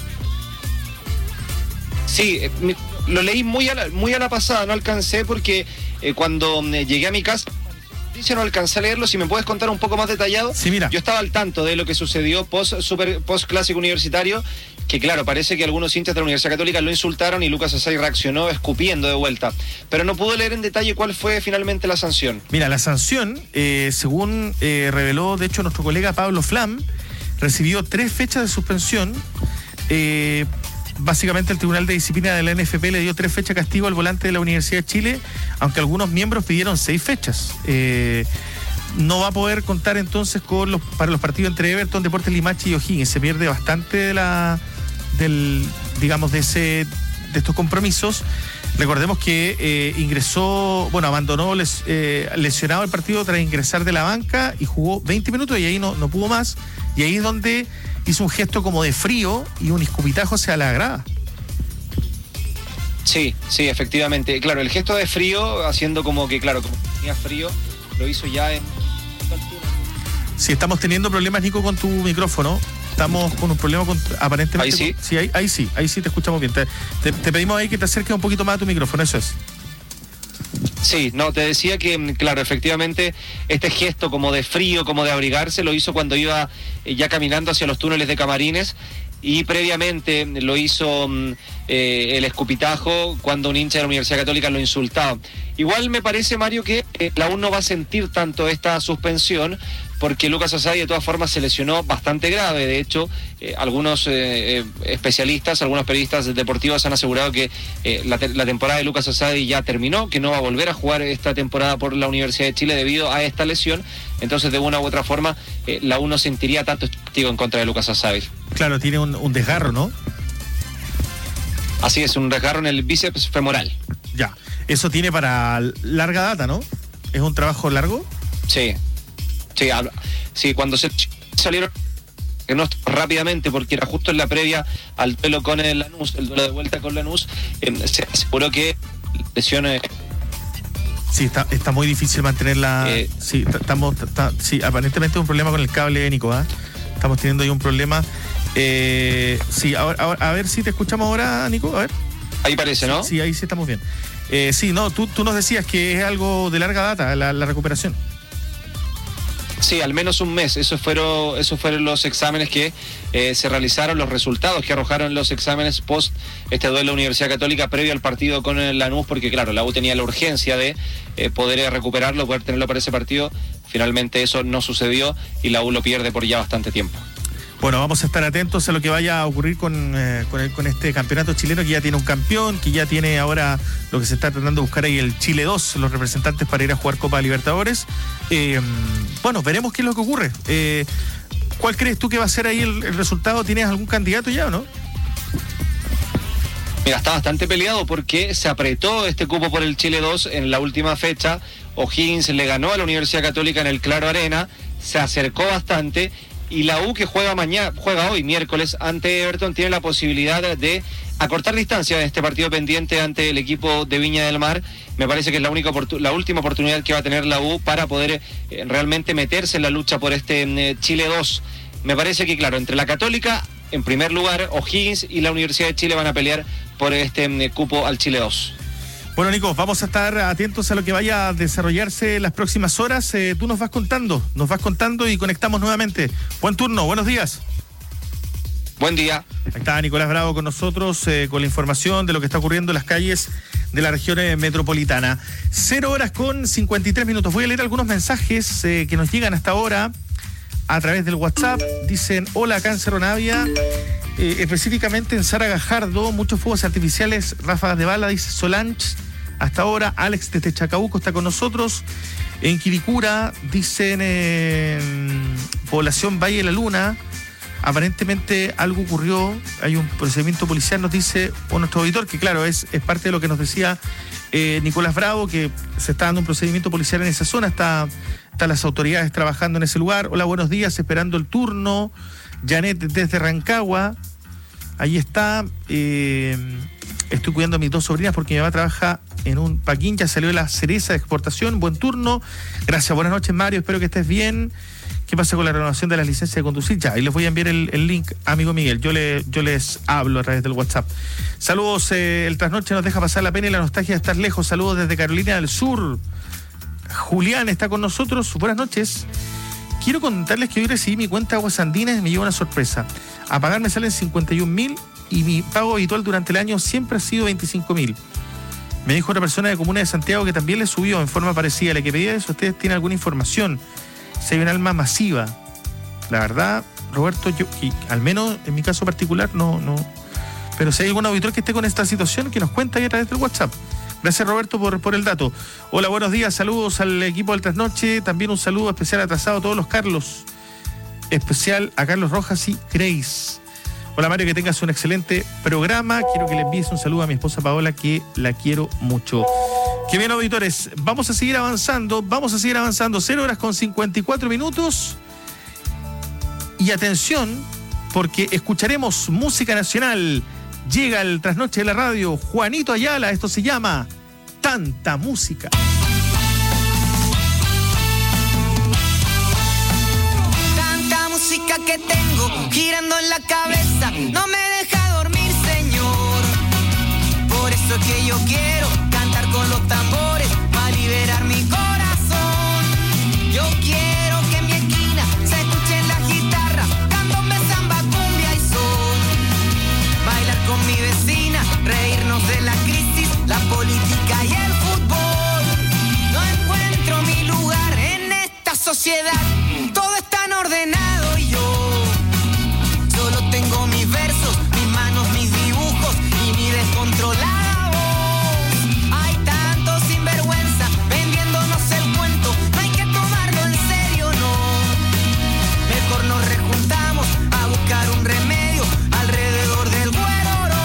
Sí, eh, lo leí muy a la, muy a la pasada, no alcancé porque eh, cuando eh, llegué a mi casa no alcancé a leerlo. Si me puedes contar un poco más detallado. Sí, mira. Yo estaba al tanto de lo que sucedió post super post clásico universitario, que claro, parece que algunos hinchas de la Universidad Católica lo insultaron y Lucas Asadi reaccionó escupiendo de vuelta, pero no pudo leer en detalle cuál fue finalmente la sanción. Mira, la sanción, eh, según eh, reveló de hecho nuestro colega Pablo Flam, recibió tres fechas de suspensión. eh, Básicamente el Tribunal de Disciplina de la N F P le dio tres fechas de castigo al volante de la Universidad de Chile, aunque algunos miembros pidieron seis fechas. Eh, no va a poder contar entonces con los para los partidos entre Everton, Deportes Limache y O'Higgins. Se pierde bastante de la del digamos de ese de estos compromisos. Recordemos que eh, ingresó, bueno, abandonó les, eh, lesionado el partido tras ingresar de la banca y jugó veinte minutos y ahí no, no pudo más. Y ahí es donde hizo un gesto como de frío y un escupitajo hacia la grada. Sí, sí, efectivamente. Claro, el gesto de frío, haciendo como que, claro, como tenía frío, lo hizo ya en... Sí, estamos teniendo problemas, Nico, con tu micrófono. Estamos con un problema con, aparentemente... Ahí sí. Con, sí, ahí, ahí sí, ahí sí te escuchamos bien. Te, te, te pedimos ahí que te acerques un poquito más a tu micrófono, eso es. Sí, no, te decía que, claro, efectivamente, este gesto como de frío, como de abrigarse, lo hizo cuando iba eh, ya caminando hacia los túneles de camarines, y previamente lo hizo eh, el escupitajo cuando un hincha de la Universidad Católica lo insultaba. Igual me parece, Mario, que eh, la U no va a sentir tanto esta suspensión, porque Lucas Asadi de todas formas se lesionó bastante grave. De hecho, eh, algunos eh, eh, especialistas, algunos periodistas deportivos han asegurado que eh, la, te- la temporada de Lucas Asadi ya terminó, que no va a volver a jugar esta temporada por la Universidad de Chile debido a esta lesión. Entonces, de una u otra forma, eh, la U no sentiría tanto castigo en contra de Lucas Asadi. Claro, tiene un, un desgarro, ¿no? Así es, un desgarro en el bíceps femoral. Ya, eso tiene para larga data, ¿no? ¿Es un trabajo largo? Sí. Sí, habla, sí, cuando se salieron diagnóstico rápidamente, porque era justo en la previa al duelo con el Lanús, el duelo de vuelta con Lanús, eh, se aseguró que lesiones. Sí, está, está muy difícil mantenerla. Eh, sí, estamos, está, sí, aparentemente es un problema con el cable, Nico, ¿eh? Estamos teniendo ahí un problema. Eh, sí, ahora, ahora, a ver si te escuchamos ahora, Nico, a ver. Ahí parece, ¿no? Sí, ahí sí estamos bien. Eh, sí, no, tú, tú nos decías que es algo de larga data, la, la recuperación. Sí, al menos un mes. Esos fueron, esos fueron los exámenes que eh, se realizaron, los resultados que arrojaron los exámenes post este duelo de la Universidad Católica previo al partido con el Lanús, porque claro, la U tenía la urgencia de eh, poder recuperarlo, poder tenerlo para ese partido. Finalmente eso no sucedió y la U lo pierde por ya bastante tiempo. Bueno, vamos a estar atentos a lo que vaya a ocurrir con, eh, con, el, con este campeonato chileno, que ya tiene un campeón, que ya tiene ahora lo que se está tratando de buscar ahí, el Chile dos, los representantes para ir a jugar Copa Libertadores. Eh, bueno, veremos qué es lo que ocurre. Eh, ¿Cuál crees tú que va a ser ahí el, el resultado? ¿Tienes algún candidato ya o no? Mira, está bastante peleado porque se apretó este cupo por el Chile dos en la última fecha. O'Higgins le ganó a la Universidad Católica en el Claro Arena, se acercó bastante. Y la U, que juega mañana, juega hoy, miércoles, ante Everton, tiene la posibilidad de acortar distancia en este partido pendiente ante el equipo de Viña del Mar. Me parece que es la única la última oportunidad que va a tener la U para poder eh, realmente meterse en la lucha por este eh, Chile dos. Me parece que, claro, entre la Católica, en primer lugar, O'Higgins y la Universidad de Chile van a pelear por este eh, cupo al Chile dos. Bueno, Nico, vamos a estar atentos a lo que vaya a desarrollarse en las próximas horas. Eh, tú nos vas contando, nos vas contando y conectamos nuevamente. Buen turno, buenos días. Buen día. Ahí está Nicolás Bravo con nosotros, eh, con la información de lo que está ocurriendo en las calles de la región eh, metropolitana. Cero horas con cincuenta y tres minutos. Voy a leer algunos mensajes eh, que nos llegan hasta ahora a través del WhatsApp. Dicen, hola, acá en Cerro Navia, eh, específicamente en Sara Gajardo, muchos fuegos artificiales, ráfagas de bala, dice Solange. Hasta ahora, Alex desde Chacabuco está con nosotros. En Quiricura, dicen en población Valle de la Luna, aparentemente algo ocurrió, hay un procedimiento policial, nos dice o nuestro auditor, que claro, es, es parte de lo que nos decía eh, Nicolás Bravo, que se está dando un procedimiento policial en esa zona, está, están las autoridades trabajando en ese lugar. Hola, buenos días, esperando el turno. Janet desde Rancagua, ahí está. Eh, estoy cuidando a mis dos sobrinas porque mi mamá trabaja en un paquín, ya salió la cereza de exportación. Buen turno. Gracias, buenas noches, Mario, espero que estés bien. ¿Qué pasa con la renovación de las licencias de conducir? Ya, ahí les voy a enviar el, el link, amigo Miguel. Yo, le, yo les hablo a través del WhatsApp. Saludos, eh, el trasnoche nos deja pasar la pena y la nostalgia de estar lejos. Saludos desde Carolina del Sur. Julián está con nosotros. Buenas noches. Quiero contarles que hoy recibí mi cuenta de Aguas Andinas y me lleva una sorpresa. A pagar me salen cincuenta y un mil y mi pago habitual durante el año siempre ha sido veinticinco mil. Me dijo otra persona de Comuna de Santiago que también le subió en forma parecida. Le que pedía eso, ¿ustedes tienen alguna información? Si hay un alma masiva. La verdad, Roberto, yo, y al menos en mi caso particular, no, no. Pero si hay algún auditor que esté con esta situación, que nos cuenta ahí a través del WhatsApp. Gracias, Roberto, por, por el dato. Hola, buenos días, saludos al equipo del Trasnoche. También un saludo especial atrasado a todos los Carlos. Especial a Carlos Rojas y Grace. Hola, Mario, que tengas un excelente programa. Quiero que le envíes un saludo a mi esposa Paola, que la quiero mucho. Qué bien, auditores. Vamos a seguir avanzando, vamos a seguir avanzando. Cero horas con cincuenta y cuatro minutos. Y atención, porque escucharemos música nacional. Llega el Trasnoche de la Radio, Juanito Ayala. Esto se llama Tanta Música. Tanta música que tengo girando en la cabeza no me deja dormir, Señor. Por eso es que yo quiero cantar con los tambores para liberar mi corazón. Yo quiero que en mi esquina se escuchen las guitarras, candombe, samba, cumbia y son. Bailar con mi vecina, reírnos de la crisis, la política y el fútbol. No encuentro mi lugar en esta sociedad, todo es tan ordenado y yo solo tengo mis versos, mis manos, mis dibujos y mi descontrolada voz. Hay tanto sinvergüenza vendiéndonos el cuento, no hay que tomarlo en serio, no. Mejor nos rejuntamos a buscar un remedio alrededor del güeroro.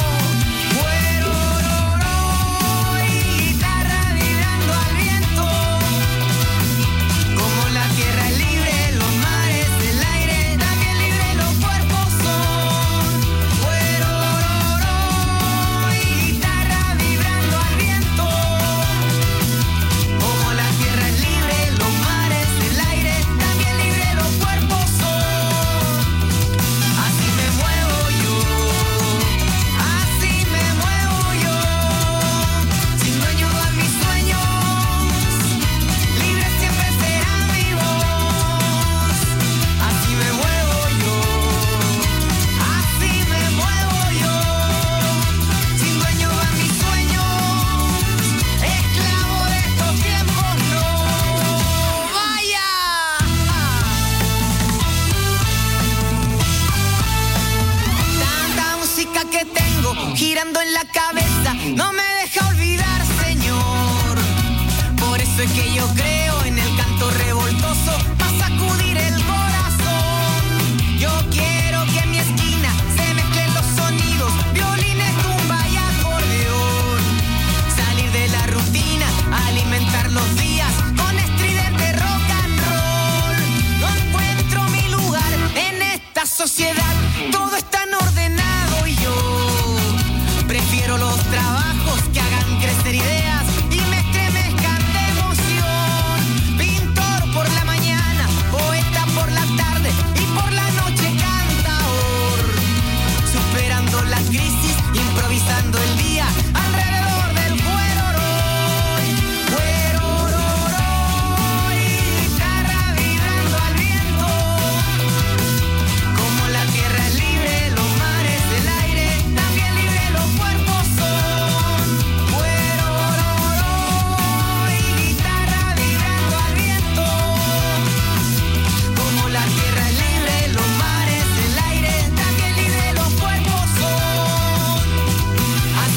Güeroro y guitarra vibrando al viento. Como la tierra es libre, los mares, el aire la cabeza no me deja olvidar, Señor. Por eso es que yo creo en el canto revoltoso para sacudir el corazón. Yo quiero que en mi esquina se mezclen los sonidos, violines, tumba y acordeón. Salir de la rutina, alimentar los días con estridente rock and roll. No encuentro mi lugar en esta sociedad, todo es tan ordenado y yo prefiero los trabajos que hagan crecer ideas.